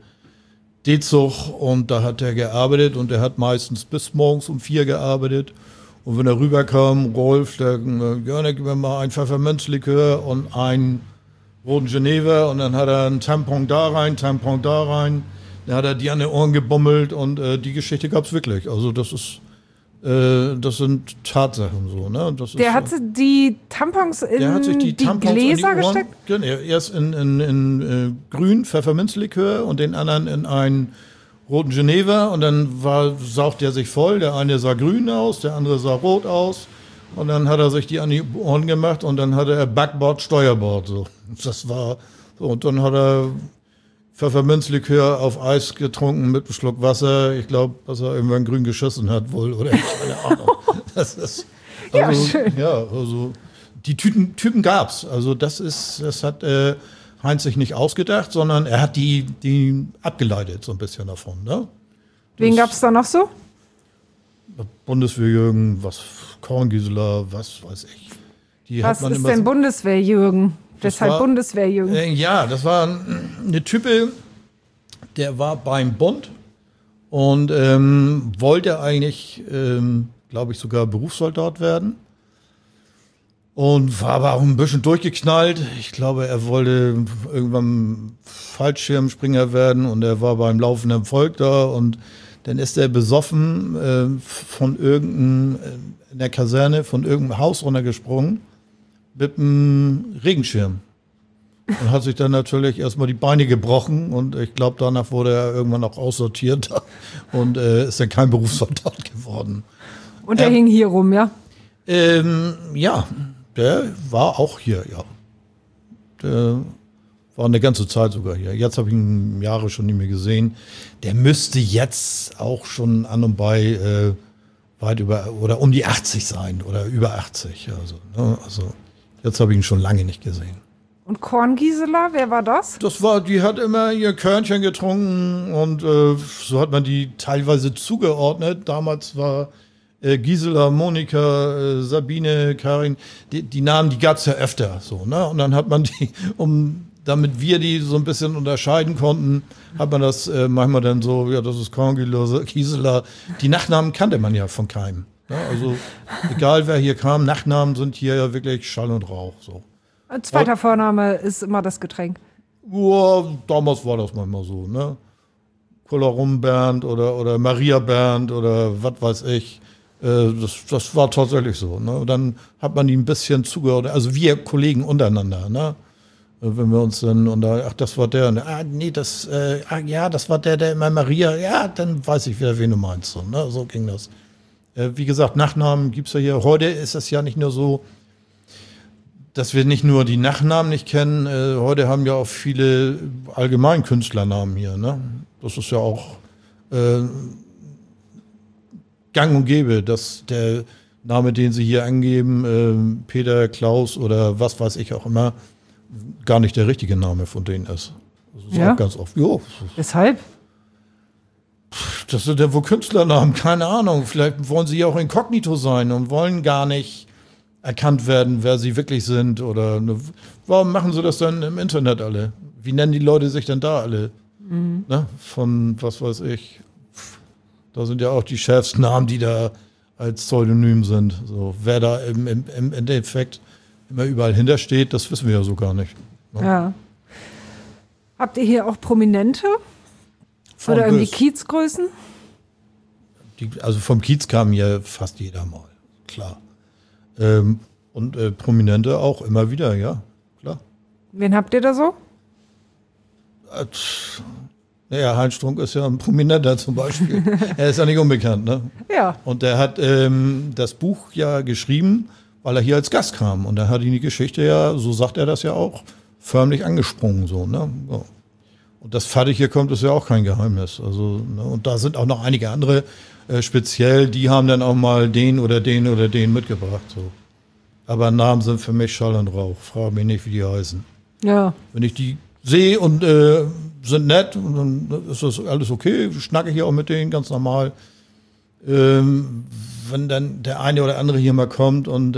D-Zug und da hat er gearbeitet und er hat meistens bis morgens um 4 gearbeitet. Und wenn er rüberkam, Rolf, gib mir mal ein Pfefferminzlikör und einen roten Geneva und dann hat er einen Tampon da rein. Dann hat er die an den Ohren gebummelt und die Geschichte gab es wirklich. Also das sind Tatsachen so. Ne? Der hat die Tampons in die Gläser gesteckt? Genau, erst in grün Pfefferminzlikör und den anderen in einen roten Geneva und dann saugt er sich voll. Der eine sah grün aus, der andere sah rot aus. Und dann hat er sich die an die Ohren gemacht und dann hatte er Backbord, Steuerbord. So. Das war so. Und dann hat er Pfefferminzlikör auf Eis getrunken mit einem Schluck Wasser. Ich glaube, dass er irgendwann grün geschissen hat wohl. Oder keine Ahnung. Das ist, ja, schön. Ja, also die Typen gab's. Also das hat Heinz sich nicht ausgedacht, sondern er hat die abgeleitet so ein bisschen davon. Ne? Wen gab's da noch so? Bundeswehr-Jürgen, Korngisela, was weiß ich. Was ist denn Bundeswehr-Jürgen? Weshalb Bundeswehr-Jürgen? Ja, das war eine Type, der war beim Bund und wollte eigentlich, glaube ich, sogar Berufssoldat werden. Und war aber auch ein bisschen durchgeknallt. Ich glaube, er wollte irgendwann Fallschirmspringer werden und er war beim laufenden Volk da und dann ist er besoffen in der Kaserne von irgendeinem Haus runtergesprungen mit einem Regenschirm. Und hat sich dann natürlich erstmal die Beine gebrochen und ich glaube, danach wurde er irgendwann auch aussortiert und ist dann kein Berufssoldat geworden. Und der hing hier rum, ja? Ja, der war auch hier, ja. Der War eine ganze Zeit sogar hier. Jetzt habe ich ihn Jahre schon nicht mehr gesehen. Der müsste jetzt auch schon an und bei weit über oder um die 80 sein oder über 80. Also, ne? Also jetzt habe ich ihn schon lange nicht gesehen. Und Korn-Gisela, wer war das? Die hat immer ihr Körnchen getrunken und so hat man die teilweise zugeordnet. Damals war Gisela, Monika, Sabine, Karin, die Namen, die gab es ja öfter so, ne? Und dann hat man die, damit wir die so ein bisschen unterscheiden konnten, hat man das manchmal dann so, ja, das ist Korn, Gisela. Die Nachnamen kannte man ja von keinem. Ne? Also egal wer hier kam, Nachnamen sind hier ja wirklich Schall und Rauch. So. Zweiter Vorname ist immer das Getränk. Ja, damals war das manchmal so, ne? Kolarum Bernd oder Maria Bernd oder was weiß ich. Das war tatsächlich so. Ne? Und dann hat man die ein bisschen zugeordnet, also wir Kollegen untereinander, ne? Wenn wir uns dann, das war der, das war der immer Maria, ja, dann weiß ich wieder, wen du meinst. So, ne? So ging das. Wie gesagt, Nachnamen gibt's ja hier. Heute ist es ja nicht nur so, dass wir nicht nur die Nachnamen nicht kennen, heute haben ja auch viele allgemein Künstlernamen hier. Ne? Das ist ja auch gang und gäbe, dass der Name, den sie hier angeben, Peter, Klaus oder was weiß ich auch immer, gar nicht der richtige Name von denen ist. Das ist auch ganz oft. Jo. Weshalb? Das sind ja wohl Künstlernamen, keine Ahnung. Vielleicht wollen sie ja auch inkognito sein und wollen gar nicht erkannt werden, wer sie wirklich sind. Oder warum machen sie das dann im Internet alle? Wie nennen die Leute sich denn da alle? Mhm. Ne? Von, was weiß ich. Da sind ja auch die Chefsnamen, die da als Pseudonym sind. So, wer da im Endeffekt immer überall hintersteht, das wissen wir ja so gar nicht. Ne? Ja. Habt ihr hier auch Prominente? Oder irgendwie Kiezgrößen? Also vom Kiez kam hier fast jeder mal, klar. Und Prominente auch immer wieder, ja, klar. Wen habt ihr da so? Naja, Heinz Strunk ist ja ein Prominenter zum Beispiel. Er ist ja nicht unbekannt, ne? Ja. Und der hat das Buch ja geschrieben, weil er hier als Gast kam. Und dann hat ihn die Geschichte ja, so sagt er das ja auch, förmlich angesprungen, so, ne? So. Und dass fertig hier kommt, ist ja auch kein Geheimnis. Also, ne? Und da sind auch noch einige andere speziell, die haben dann auch mal den oder den oder den mitgebracht, so. Aber Namen sind für mich Schall und Rauch. Frage mich nicht, wie die heißen. Ja. Wenn ich die sehe und sind nett, und dann ist das alles okay, schnacke ich hier auch mit denen ganz normal. Wenn dann der eine oder andere hier mal kommt und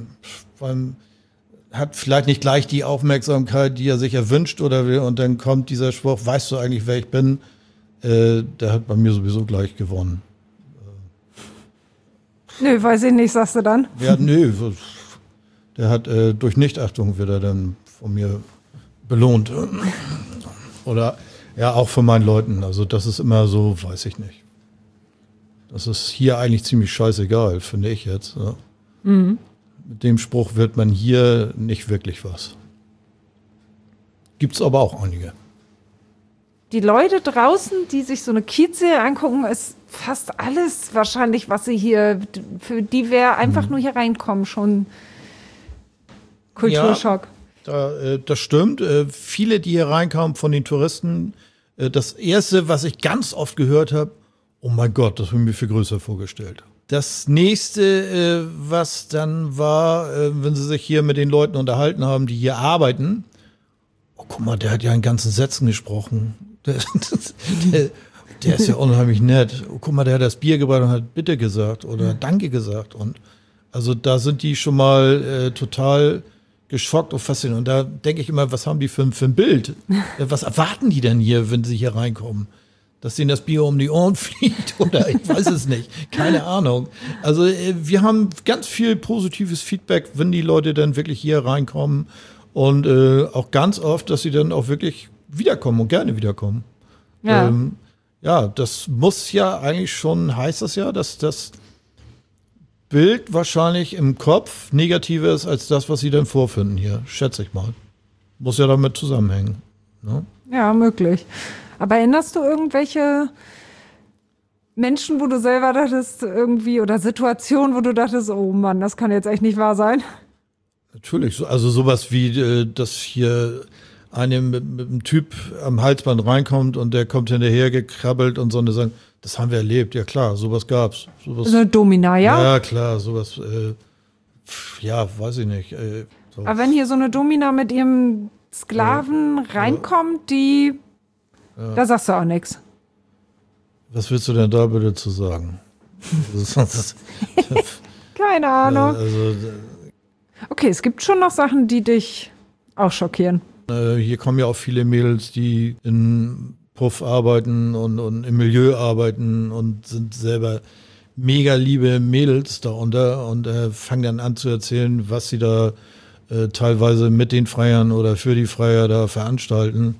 hat vielleicht nicht gleich die Aufmerksamkeit, die er sich erwünscht oder will, und dann kommt dieser Spruch, weißt du eigentlich, wer ich bin? Der hat bei mir sowieso gleich gewonnen. Nö, weiß ich nicht, sagst du dann? Ja, nö. Der hat durch Nichtachtung wird er dann von mir belohnt. Oder ja, auch von meinen Leuten. Also das ist immer so, weiß ich nicht. Das ist hier eigentlich ziemlich scheißegal, finde ich jetzt. Ja. Mhm. Mit dem Spruch wird man hier nicht wirklich was. Gibt's aber auch einige. Die Leute draußen, die sich so eine Kiezserie angucken, ist fast alles wahrscheinlich, was sie hier, für die wir einfach nur hier reinkommen, schon Kulturschock. Ja, das stimmt. Viele, die hier reinkamen von den Touristen, das Erste, was ich ganz oft gehört habe, oh mein Gott, das habe ich mir viel größer vorgestellt. Das Nächste, was dann war, wenn sie sich hier mit den Leuten unterhalten haben, die hier arbeiten, oh guck mal, der hat ja in ganzen Sätzen gesprochen. Der ist ja unheimlich nett. Oh, guck mal, der hat das Bier gebracht und hat Bitte gesagt oder Danke gesagt. Und also da sind die schon mal total geschockt und fasziniert. Und da denke ich immer, was haben die für ein Bild? Was erwarten die denn hier, wenn sie hier reinkommen? Dass denen das Bier um die Ohren fliegt oder ich weiß es nicht. Keine Ahnung. Also wir haben ganz viel positives Feedback, wenn die Leute dann wirklich hier reinkommen. Und auch ganz oft, dass sie dann auch wirklich wiederkommen und gerne wiederkommen. Ja, ja, das muss ja eigentlich schon, heißt das ja, dass das Bild wahrscheinlich im Kopf negativer ist als das, was sie dann vorfinden hier, schätze ich mal. Muss ja damit zusammenhängen. Ne? Ja, möglich. Aber erinnerst du irgendwelche Menschen, wo du selber dachtest irgendwie, oder Situationen, wo du dachtest, oh Mann, das kann jetzt echt nicht wahr sein? Natürlich, also sowas wie das hier einem mit einem Typ am Halsband reinkommt und der kommt hinterher gekrabbelt und so und sagen, das haben wir erlebt, ja klar, sowas gab's. Sowas, So eine Domina, ja? Ja, klar, sowas, ja, weiß ich nicht. So. Aber wenn hier so eine Domina mit ihrem Sklaven reinkommt, da sagst du auch nichts. Was willst du denn da bitte zu sagen? Keine Ahnung. Also, Okay, es gibt schon noch Sachen, die dich auch schockieren. hier kommen ja auch viele Mädels, die in Puff arbeiten und im Milieu arbeiten und sind selber mega liebe Mädels darunter und fangen dann an zu erzählen, was sie da teilweise mit den Freiern oder für die Freier da veranstalten.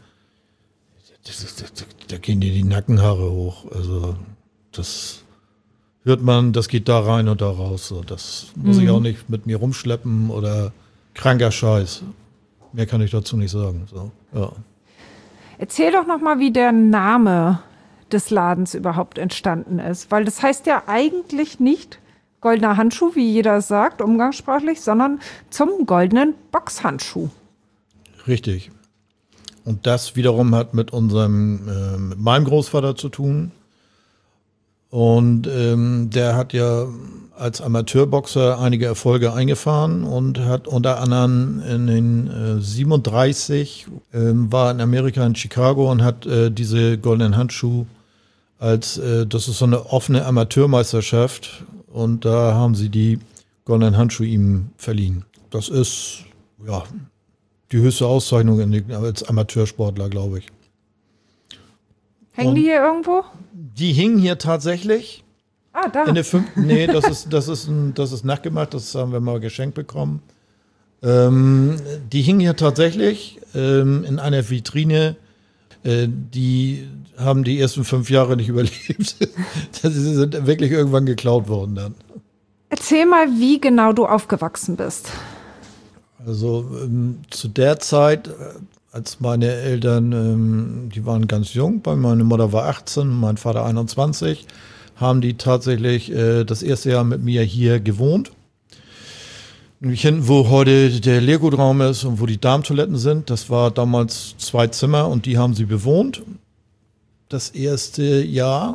Da gehen dir die Nackenhaare hoch. Also das hört man, das geht da rein und da raus. So, das muss ich auch nicht mit mir rumschleppen oder kranker Scheiß. Mehr kann ich dazu nicht sagen. So, ja. Erzähl doch noch mal, wie der Name des Ladens überhaupt entstanden ist. Weil das heißt ja eigentlich nicht goldener Handschuh, wie jeder sagt, umgangssprachlich, sondern zum goldenen Boxhandschuh. Richtig. Und das wiederum hat mit meinem Großvater zu tun. Und der hat ja als Amateurboxer einige Erfolge eingefahren und hat unter anderem in den 37 war in Amerika in Chicago und hat diese goldenen Handschuh das ist so eine offene Amateurmeisterschaft und da haben sie die goldenen Handschuhe ihm verliehen. Das ist ja die höchste Auszeichnung als Amateursportler, glaube ich. Hängen die hier irgendwo? Die hingen hier tatsächlich. Ah, da. Nee, das ist nachgemacht, das haben wir mal geschenkt bekommen. Die hingen hier tatsächlich in einer Vitrine. Die haben die ersten 5 Jahre nicht überlebt. Sie sind wirklich irgendwann geklaut worden dann. Erzähl mal, wie genau du aufgewachsen bist. Also zu der Zeit, als meine Eltern, die waren ganz jung, meine Mutter war 18, mein Vater 21, haben die tatsächlich das erste Jahr mit mir hier gewohnt. Nämlich hinten, wo heute der Leergutraum ist und wo die Darmtoiletten sind, das war damals 2 Zimmer und die haben sie bewohnt. Das erste Jahr.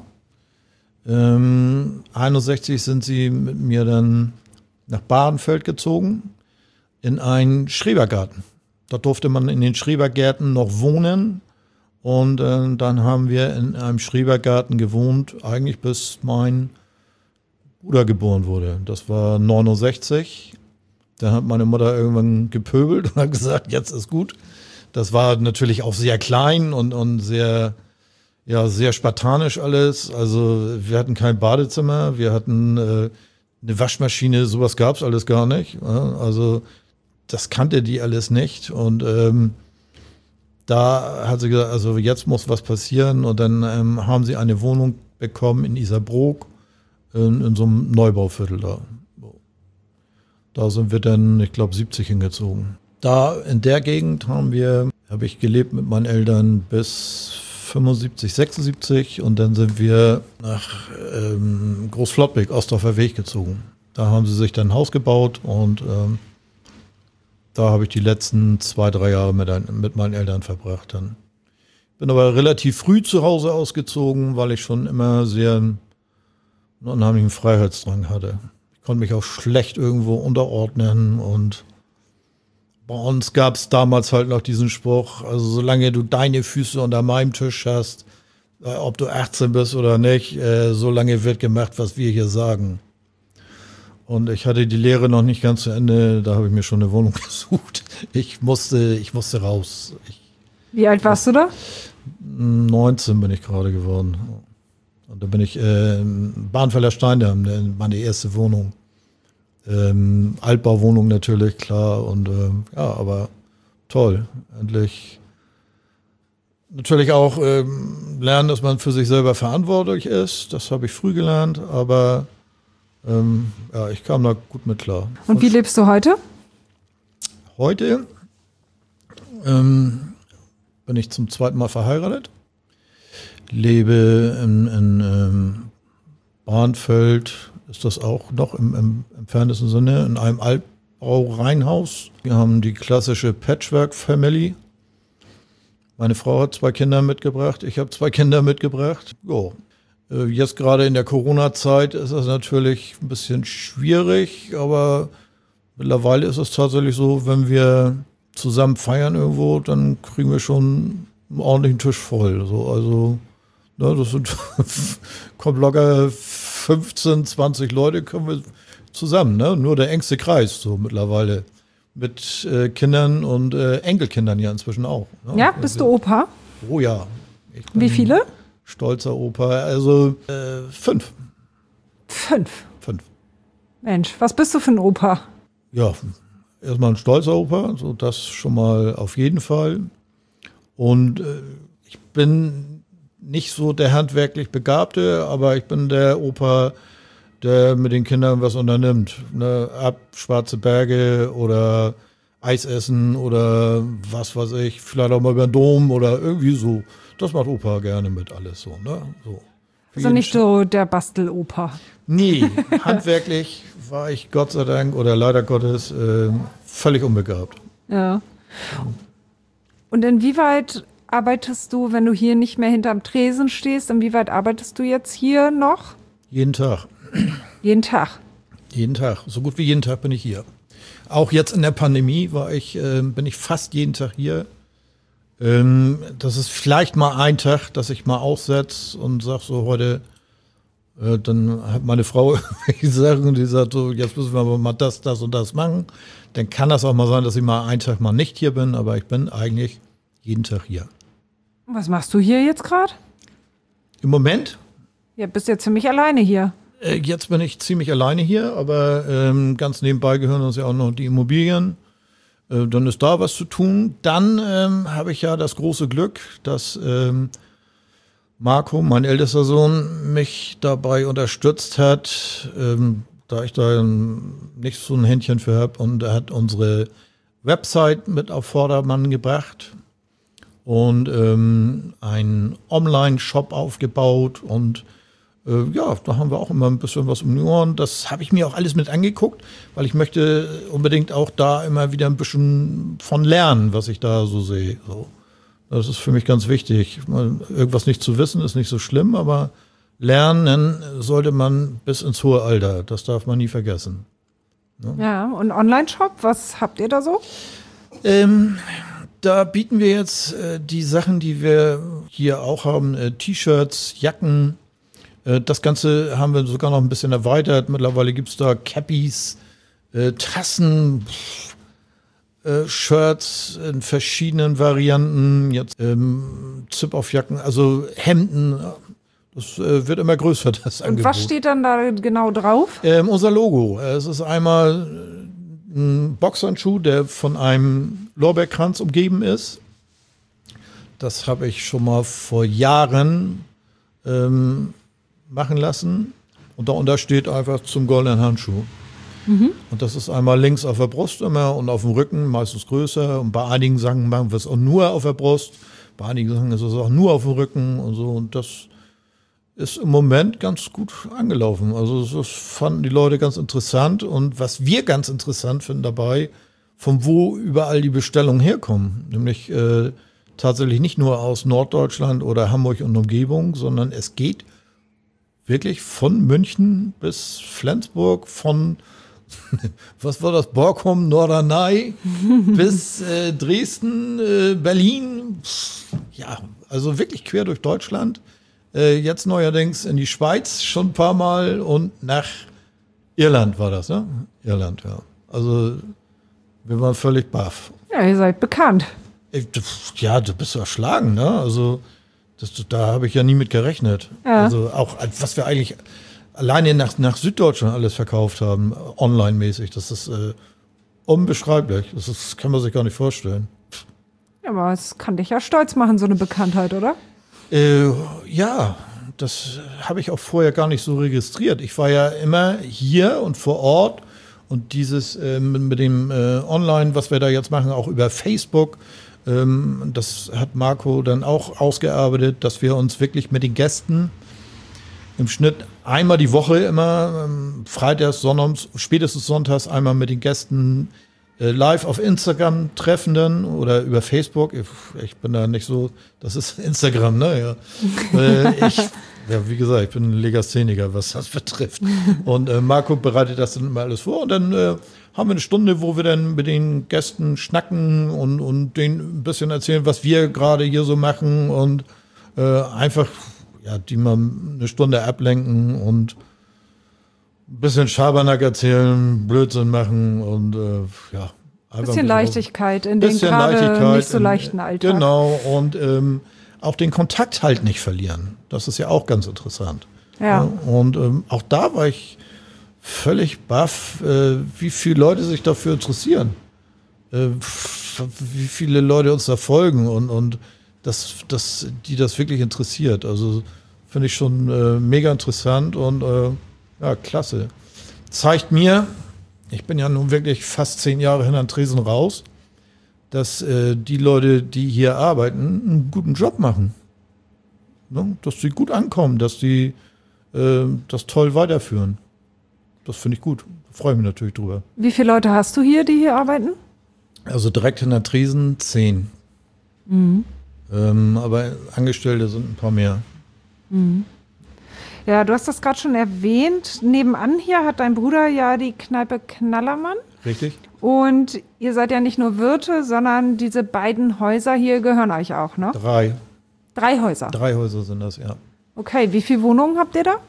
61 sind sie mit mir dann nach Badenfeld gezogen in einen Schrebergarten. Da durfte man in den Schrebergärten noch wohnen und dann haben wir in einem Schrebergarten gewohnt, eigentlich bis mein Bruder geboren wurde. Das war 69. Da hat meine Mutter irgendwann gepöbelt und hat gesagt, jetzt ist gut. Das war natürlich auch sehr klein und sehr, ja, sehr spartanisch alles. Also wir hatten kein Badezimmer, wir hatten eine Waschmaschine, sowas gab es alles gar nicht. Also das kannte die alles nicht. Und da hat sie gesagt, also jetzt muss was passieren. Und dann haben sie eine Wohnung bekommen in Isarbrook, in so einem Neubauviertel da. Da sind wir dann, ich glaube, 70 hingezogen. Da in der Gegend habe ich gelebt mit meinen Eltern bis 75, 76 und dann sind wir nach Großflottbeck, Ostdorfer Weg gezogen. Da haben sie sich dann ein Haus gebaut und da habe ich die letzten 2, 3 Jahre mit meinen Eltern verbracht. Dann bin aber relativ früh zu Hause ausgezogen, weil ich schon immer sehr einen unheimlichen Freiheitsdrang hatte. Ich konnte mich auch schlecht irgendwo unterordnen und bei uns gab es damals halt noch diesen Spruch, also solange du deine Füße unter meinem Tisch hast, ob du 18 bist oder nicht, solange wird gemacht, was wir hier sagen. Und ich hatte die Lehre noch nicht ganz zu Ende, da habe ich mir schon eine Wohnung gesucht. Ich musste raus. Wie alt warst du da? 19 bin ich gerade geworden. Und da bin ich Bahnfelder Steindamm, meine erste Wohnung. Altbauwohnung natürlich, klar. Und ja, aber toll. Endlich natürlich auch lernen, dass man für sich selber verantwortlich ist. Das habe ich früh gelernt, aber ja, ich kam da gut mit klar. Und wie lebst du heute? Heute bin ich zum 2. Mal verheiratet. Lebe in Bahnfeld, ist das auch noch im entferntesten Sinne, in einem Altbau-Reihenhaus. Wir haben die klassische Patchwork-Family. Meine Frau hat 2 Kinder mitgebracht, ich habe 2 Kinder mitgebracht. Jo. Jetzt gerade in der Corona-Zeit ist das natürlich ein bisschen schwierig, aber mittlerweile ist es tatsächlich so, wenn wir zusammen feiern irgendwo, dann kriegen wir schon einen ordentlichen Tisch voll. So, also, ne, das sind kommt locker 15, 20 Leute, kommen wir zusammen, ne? Nur der engste Kreis so mittlerweile. Mit Kindern und Enkelkindern ja inzwischen auch. Ne? Ja, bist du Opa? Oh ja. Wie viele? Stolzer Opa, also 5. 5? 5. Mensch, was bist du für ein Opa? Ja, erstmal ein stolzer Opa, so das schon mal auf jeden Fall. Und ich bin nicht so der handwerklich Begabte, aber ich bin der Opa, der mit den Kindern was unternimmt. Ne? Ab Schwarze Berge oder Eis essen oder was weiß ich, vielleicht auch mal über den Dom oder irgendwie so. Das macht Opa gerne mit alles so. Ne? So. Also nicht so der Bastelopa. Nee, handwerklich war ich Gott sei Dank oder leider Gottes völlig unbegabt. Ja. Und inwieweit arbeitest du, wenn du hier nicht mehr hinterm Tresen stehst, inwieweit arbeitest du jetzt hier noch? Jeden Tag. Jeden Tag? Jeden Tag. So gut wie jeden Tag bin ich hier. Auch jetzt in der Pandemie bin ich fast jeden Tag hier. Das ist vielleicht mal ein Tag, dass ich mal aussetze und sage so heute, dann hat meine Frau welche Sachen, die sagt so, jetzt müssen wir aber mal das und das machen. Dann kann das auch mal sein, dass ich mal einen Tag mal nicht hier bin, aber ich bin eigentlich jeden Tag hier. Was machst du hier jetzt gerade? Im Moment? Ja, bist ja ziemlich alleine hier. Jetzt bin ich ziemlich alleine hier, aber ganz nebenbei gehören uns ja auch noch die Immobilien. Dann ist da was zu tun. Dann habe ich ja das große Glück, dass Marco, mein ältester Sohn, mich dabei unterstützt hat, da ich da nicht so ein Händchen für habe. Und er hat unsere Website mit auf Vordermann gebracht und einen Online-Shop aufgebaut und ja, da haben wir auch immer ein bisschen was um die Ohren. Das habe ich mir auch alles mit angeguckt, weil ich möchte unbedingt auch da immer wieder ein bisschen von lernen, was ich da so sehe. So. Das ist für mich ganz wichtig. Irgendwas nicht zu wissen ist nicht so schlimm, aber lernen sollte man bis ins hohe Alter. Das darf man nie vergessen. Ja, und Online-Shop, was habt ihr da so? Da bieten wir jetzt die Sachen, die wir hier auch haben, T-Shirts, Jacken. Das Ganze haben wir sogar noch ein bisschen erweitert. Mittlerweile gibt es da Cappies, Tassen, Shirts in verschiedenen Varianten, jetzt Zip-Off-Jacken, also Hemden. Das wird immer größer, das Angebot. Und was steht dann da genau drauf? Unser Logo. Es ist einmal ein Boxhandschuh, der von einem Lorbeerkranz umgeben ist. Das habe ich schon mal vor Jahren machen lassen. Und darunter steht einfach zum goldenen Handschuh. Mhm. Und das ist einmal links auf der Brust immer und auf dem Rücken, meistens größer. Und bei einigen Sachen machen wir es auch nur auf der Brust. Bei einigen Sachen ist es auch nur auf dem Rücken und so. Und das ist im Moment ganz gut angelaufen. Also das fanden die Leute ganz interessant. Und was wir ganz interessant finden dabei, von wo überall die Bestellungen herkommen. Nämlich tatsächlich nicht nur aus Norddeutschland oder Hamburg und Umgebung, sondern es geht wirklich von München bis Flensburg, von, was war das, Borkum, Norderney bis Dresden, Berlin. Ja, also wirklich quer durch Deutschland. Jetzt neuerdings in die Schweiz schon ein paar Mal und nach Irland war das, ne? Irland, ja. Also wir waren völlig baff. Ja, ihr seid bekannt. Ja, du bist erschlagen, ne? Also da habe ich ja nie mit gerechnet. Ja. Also auch, was wir eigentlich alleine nach Süddeutschland alles verkauft haben, online-mäßig, das ist unbeschreiblich. Das kann man sich gar nicht vorstellen. Ja, aber es kann dich ja stolz machen, so eine Bekanntheit, oder? Ja, das habe ich auch vorher gar nicht so registriert. Ich war ja immer hier und vor Ort und dieses mit dem Online, was wir da jetzt machen, auch über Facebook, das hat Marco dann auch ausgearbeitet, dass wir uns wirklich mit den Gästen im Schnitt einmal die Woche immer, freitags, sonntags, spätestens sonntags einmal mit den Gästen live auf Instagram treffen dann oder über Facebook. Ich bin da nicht so, das ist Instagram, ne? Ja. Wie gesagt, ich bin ein Legastheniker, was das betrifft. Und Marco bereitet das dann immer alles vor. Und dann haben wir eine Stunde, wo wir dann mit den Gästen schnacken und denen ein bisschen erzählen, was wir gerade hier so machen. Und einfach, ja, die mal eine Stunde ablenken und ein bisschen Schabernack erzählen, Blödsinn machen und ja. Ein bisschen Leichtigkeit in den gerade nicht so leichten Alltag. Genau, und auch den Kontakt halt nicht verlieren. Das ist ja auch ganz interessant. Ja. Und auch da war ich völlig baff, wie viele Leute sich dafür interessieren. Wie viele Leute uns da folgen und die das wirklich interessiert. Also finde ich schon mega interessant und ja, klasse. Zeigt mir, ich bin ja nun wirklich fast 10 Jahre hinter den Tresen raus, dass die Leute, die hier arbeiten, einen guten Job machen. Ne? Dass sie gut ankommen, dass die das toll weiterführen. Das finde ich gut. Da freue ich mich natürlich drüber. Wie viele Leute hast du hier, die hier arbeiten? Also direkt hinter Tresen 10. Mhm. Aber Angestellte sind ein paar mehr. Mhm. Ja, du hast das gerade schon erwähnt. Nebenan hier hat dein Bruder ja die Kneipe Knallermann. Richtig. Und ihr seid ja nicht nur Wirte, sondern diese beiden Häuser hier gehören euch auch, ne? 3. 3 Häuser? 3 Häuser sind das, ja. Okay, wie viele Wohnungen habt ihr da?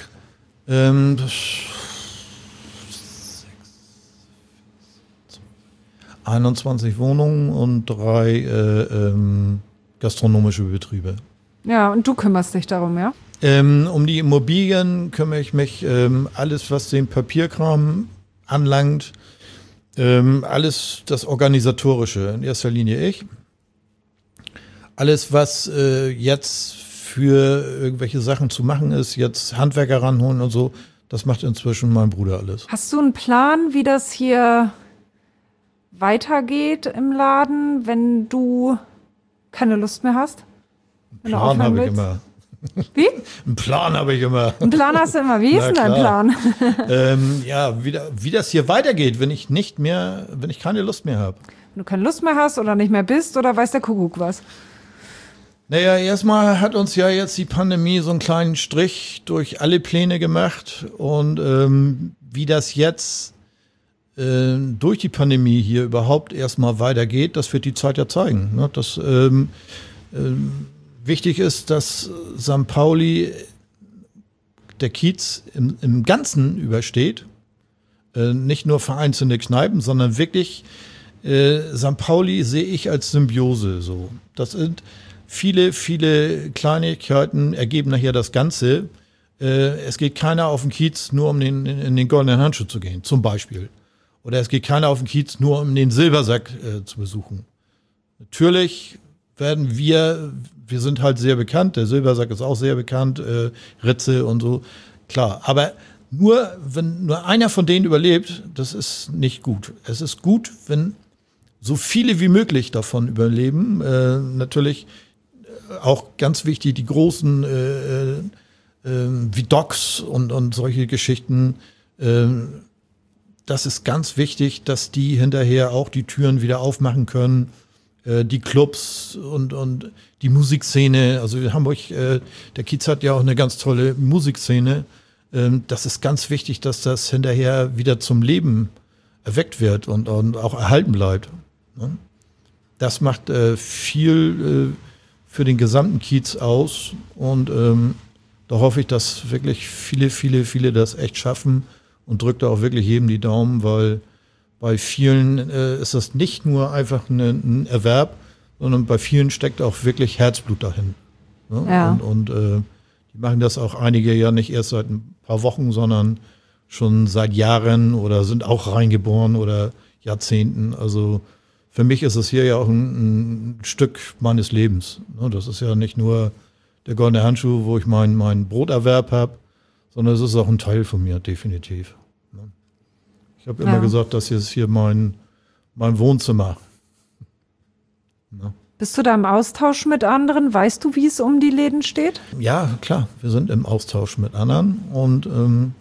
21 Wohnungen und 3 gastronomische Betriebe. Ja, und du kümmerst dich darum, ja? Um die Immobilien kümmere ich mich, alles was den Papierkram anlangt, alles das Organisatorische, in erster Linie ich. Alles was jetzt für irgendwelche Sachen zu machen ist, jetzt Handwerker ranholen und so, das macht inzwischen mein Bruder alles. Hast du einen Plan, wie das hier weitergeht im Laden, wenn du keine Lust mehr hast? Einen Plan habe ich immer. Wie? Einen Plan habe ich immer. Einen Plan hast du immer. Wie ist denn dein Plan? Ja, wie das hier weitergeht, wenn ich keine Lust mehr habe. Wenn du keine Lust mehr hast oder nicht mehr bist oder weiß der Kuckuck was? Naja, erstmal hat uns ja jetzt die Pandemie so einen kleinen Strich durch alle Pläne gemacht und wie das jetzt durch die Pandemie hier überhaupt erstmal weitergeht, das wird die Zeit ja zeigen. Ne? Das wichtig ist, dass St. Pauli der Kiez im Ganzen übersteht. Nicht nur vereinzelte Kneipen, sondern wirklich St. Pauli sehe ich als Symbiose so. Das sind viele, viele Kleinigkeiten ergeben nachher das Ganze. Es geht keiner auf den Kiez nur um in den goldenen Handschuh zu gehen, zum Beispiel. Oder es geht keiner auf den Kiez nur um den Silbersack zu besuchen. Natürlich werden wir sind halt sehr bekannt, der Silbersack ist auch sehr bekannt, Ritze und so, klar. Aber wenn nur einer von denen überlebt, das ist nicht gut. Es ist gut, wenn so viele wie möglich davon überleben. Natürlich auch ganz wichtig, die großen wie Docks und solche Geschichten. Das ist ganz wichtig, dass die hinterher auch die Türen wieder aufmachen können. Die Clubs und die Musikszene. Also in Hamburg, der Kiez hat ja auch eine ganz tolle Musikszene. Das ist ganz wichtig, dass das hinterher wieder zum Leben erweckt wird und auch erhalten bleibt. Ne? Das macht viel für den gesamten Kiez aus und da hoffe ich, dass wirklich viele, viele, viele das echt schaffen und drückt da auch wirklich jedem die Daumen, weil bei vielen ist das nicht nur einfach ein Erwerb, sondern bei vielen steckt auch wirklich Herzblut dahin. Ne? Ja. Und die machen das auch einige ja nicht erst seit ein paar Wochen, sondern schon seit Jahren oder sind auch reingeboren oder Jahrzehnten. Also für mich ist es hier ja auch ein Stück meines Lebens. Ne? Das ist ja nicht nur der goldene Handschuh, wo ich meinen Broterwerb habe, sondern es ist auch ein Teil von mir, definitiv. Ne? Ich habe immer gesagt, das hier ist hier mein Wohnzimmer. Ne? Bist du da im Austausch mit anderen? Weißt du, wie es um die Läden steht? Ja, klar. Wir sind im Austausch mit anderen und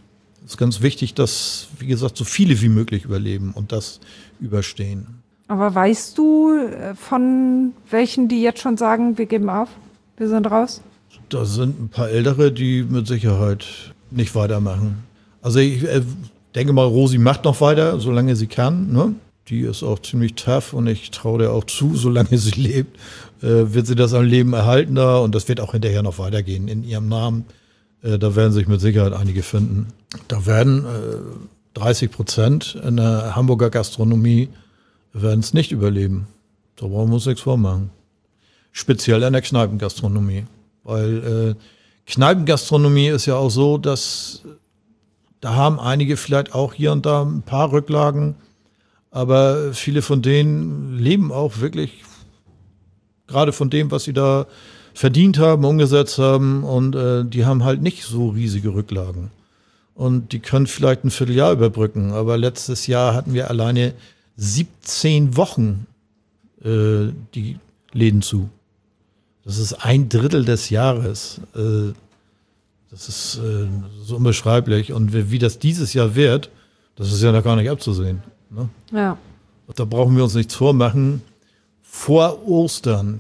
Es ist ganz wichtig, dass, wie gesagt, so viele wie möglich überleben und das überstehen. Aber weißt du von welchen, die jetzt schon sagen, wir geben auf, wir sind raus? Da sind ein paar Ältere, die mit Sicherheit nicht weitermachen. Also ich denke mal, Rosi macht noch weiter, solange sie kann. Ne? Die ist auch ziemlich tough und ich traue der auch zu, solange sie lebt, wird sie das am Leben erhalten da und das wird auch hinterher noch weitergehen in ihrem Namen. Da werden sich mit Sicherheit einige finden. Da werden 30% in der Hamburger Gastronomie werden es nicht überleben. Da brauchen wir uns nichts vormachen. Speziell in der Kneipengastronomie. Weil Kneipengastronomie ist ja auch so, dass da haben einige vielleicht auch hier und da ein paar Rücklagen, aber viele von denen leben auch wirklich gerade von dem, was sie da verdient haben, umgesetzt haben und die haben halt nicht so riesige Rücklagen. Und die können vielleicht ein Vierteljahr überbrücken, aber letztes Jahr hatten wir alleine 17 Wochen die Läden zu. Das ist 1/3 des Jahres. Das ist so unbeschreiblich. Und wie das dieses Jahr wird, das ist ja noch gar nicht abzusehen. Ne? Ja. Da brauchen wir uns nichts vormachen. Vor Ostern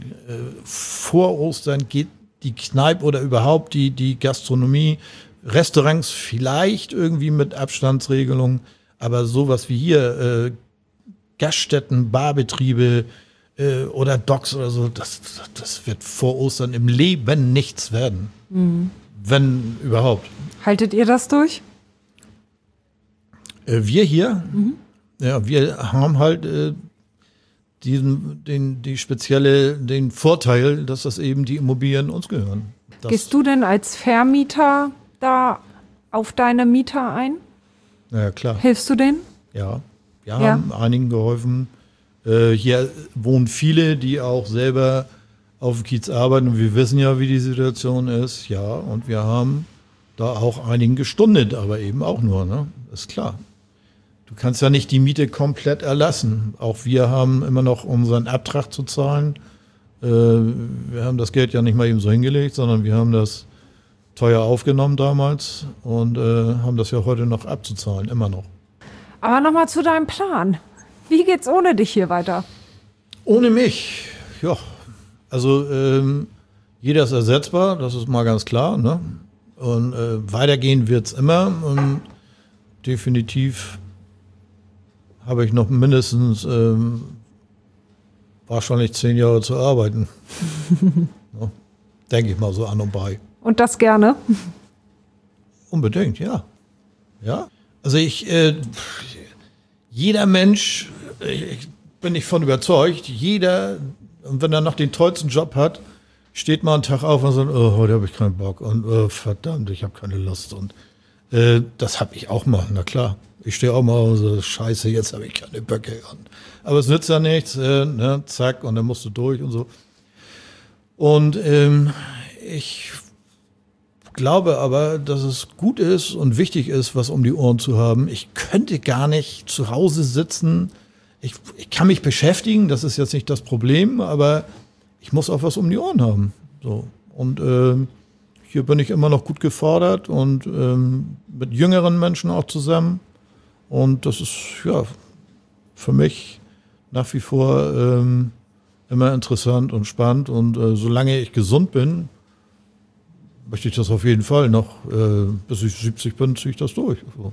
geht die Kneipe oder überhaupt die Gastronomie, Restaurants vielleicht irgendwie mit Abstandsregelung, aber sowas wie hier, Gaststätten, Barbetriebe oder Docks oder so, das wird vor Ostern im Leben nichts werden. Mhm. Wenn überhaupt. Haltet ihr das durch? Wir hier, ja, wir haben halt den Vorteil, dass das eben die Immobilien uns gehören. Gehst du denn als Vermieter da auf deine Mieter ein? Ja, klar. Hilfst du denen? Ja, wir haben einigen geholfen. Hier wohnen viele, die auch selber auf dem Kiez arbeiten und wir wissen ja, wie die Situation ist. Ja, und wir haben da auch einigen gestundet, aber eben auch nur, ne? Ist klar. Du kannst ja nicht die Miete komplett erlassen. Auch wir haben immer noch unseren Abtrag zu zahlen. Wir haben das Geld ja nicht mal eben so hingelegt, sondern wir haben das teuer aufgenommen damals und haben das ja heute noch abzuzahlen, immer noch. Aber nochmal zu deinem Plan. Wie geht's ohne dich hier weiter? Ohne mich? Ja, also jeder ist ersetzbar, das ist mal ganz klar. Ne? Und weitergehen wird's immer. Und definitiv habe ich noch mindestens wahrscheinlich 10 Jahre zu arbeiten. Ja, denke ich mal so an und bei. Und das gerne? Unbedingt, ja. Ja. Also jeder Mensch, bin ich von überzeugt, jeder, und wenn er noch den tollsten Job hat, steht mal einen Tag auf und sagt, oh, heute habe ich keinen Bock und verdammt, ich habe keine Lust. Und das habe ich auch mal, na klar. Ich stehe auch mal und so, scheiße, jetzt habe ich keine Böcke. Aber es nützt ja nichts, ne, zack, und dann musst du durch und so. Und ich glaube aber, dass es gut ist und wichtig ist, was um die Ohren zu haben. Ich könnte gar nicht zu Hause sitzen. Ich kann mich beschäftigen, das ist jetzt nicht das Problem, aber ich muss auch was um die Ohren haben. So. Und hier bin ich immer noch gut gefordert und mit jüngeren Menschen auch zusammen. Und das ist ja für mich nach wie vor immer interessant und spannend. Und solange ich gesund bin, möchte ich das auf jeden Fall noch, bis ich 70 bin, ziehe ich das durch. So.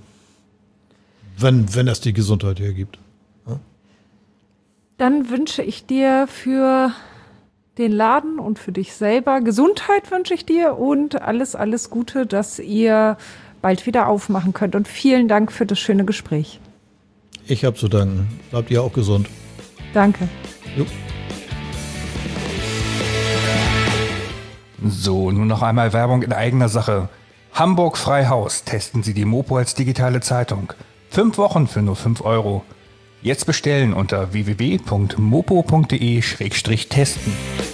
Wenn das die Gesundheit hergibt. Ja? Dann wünsche ich dir für den Laden und für dich selber Gesundheit wünsche ich dir und alles Gute, dass ihr bald wieder aufmachen könnt. Und vielen Dank für das schöne Gespräch. Ich habe zu danken. Bleibt ihr auch gesund. Danke. Jo. So, nun noch einmal Werbung in eigener Sache. Hamburg Freihaus. Testen Sie die Mopo als digitale Zeitung. 5 Wochen für nur 5 €. Jetzt bestellen unter www.mopo.de/testen.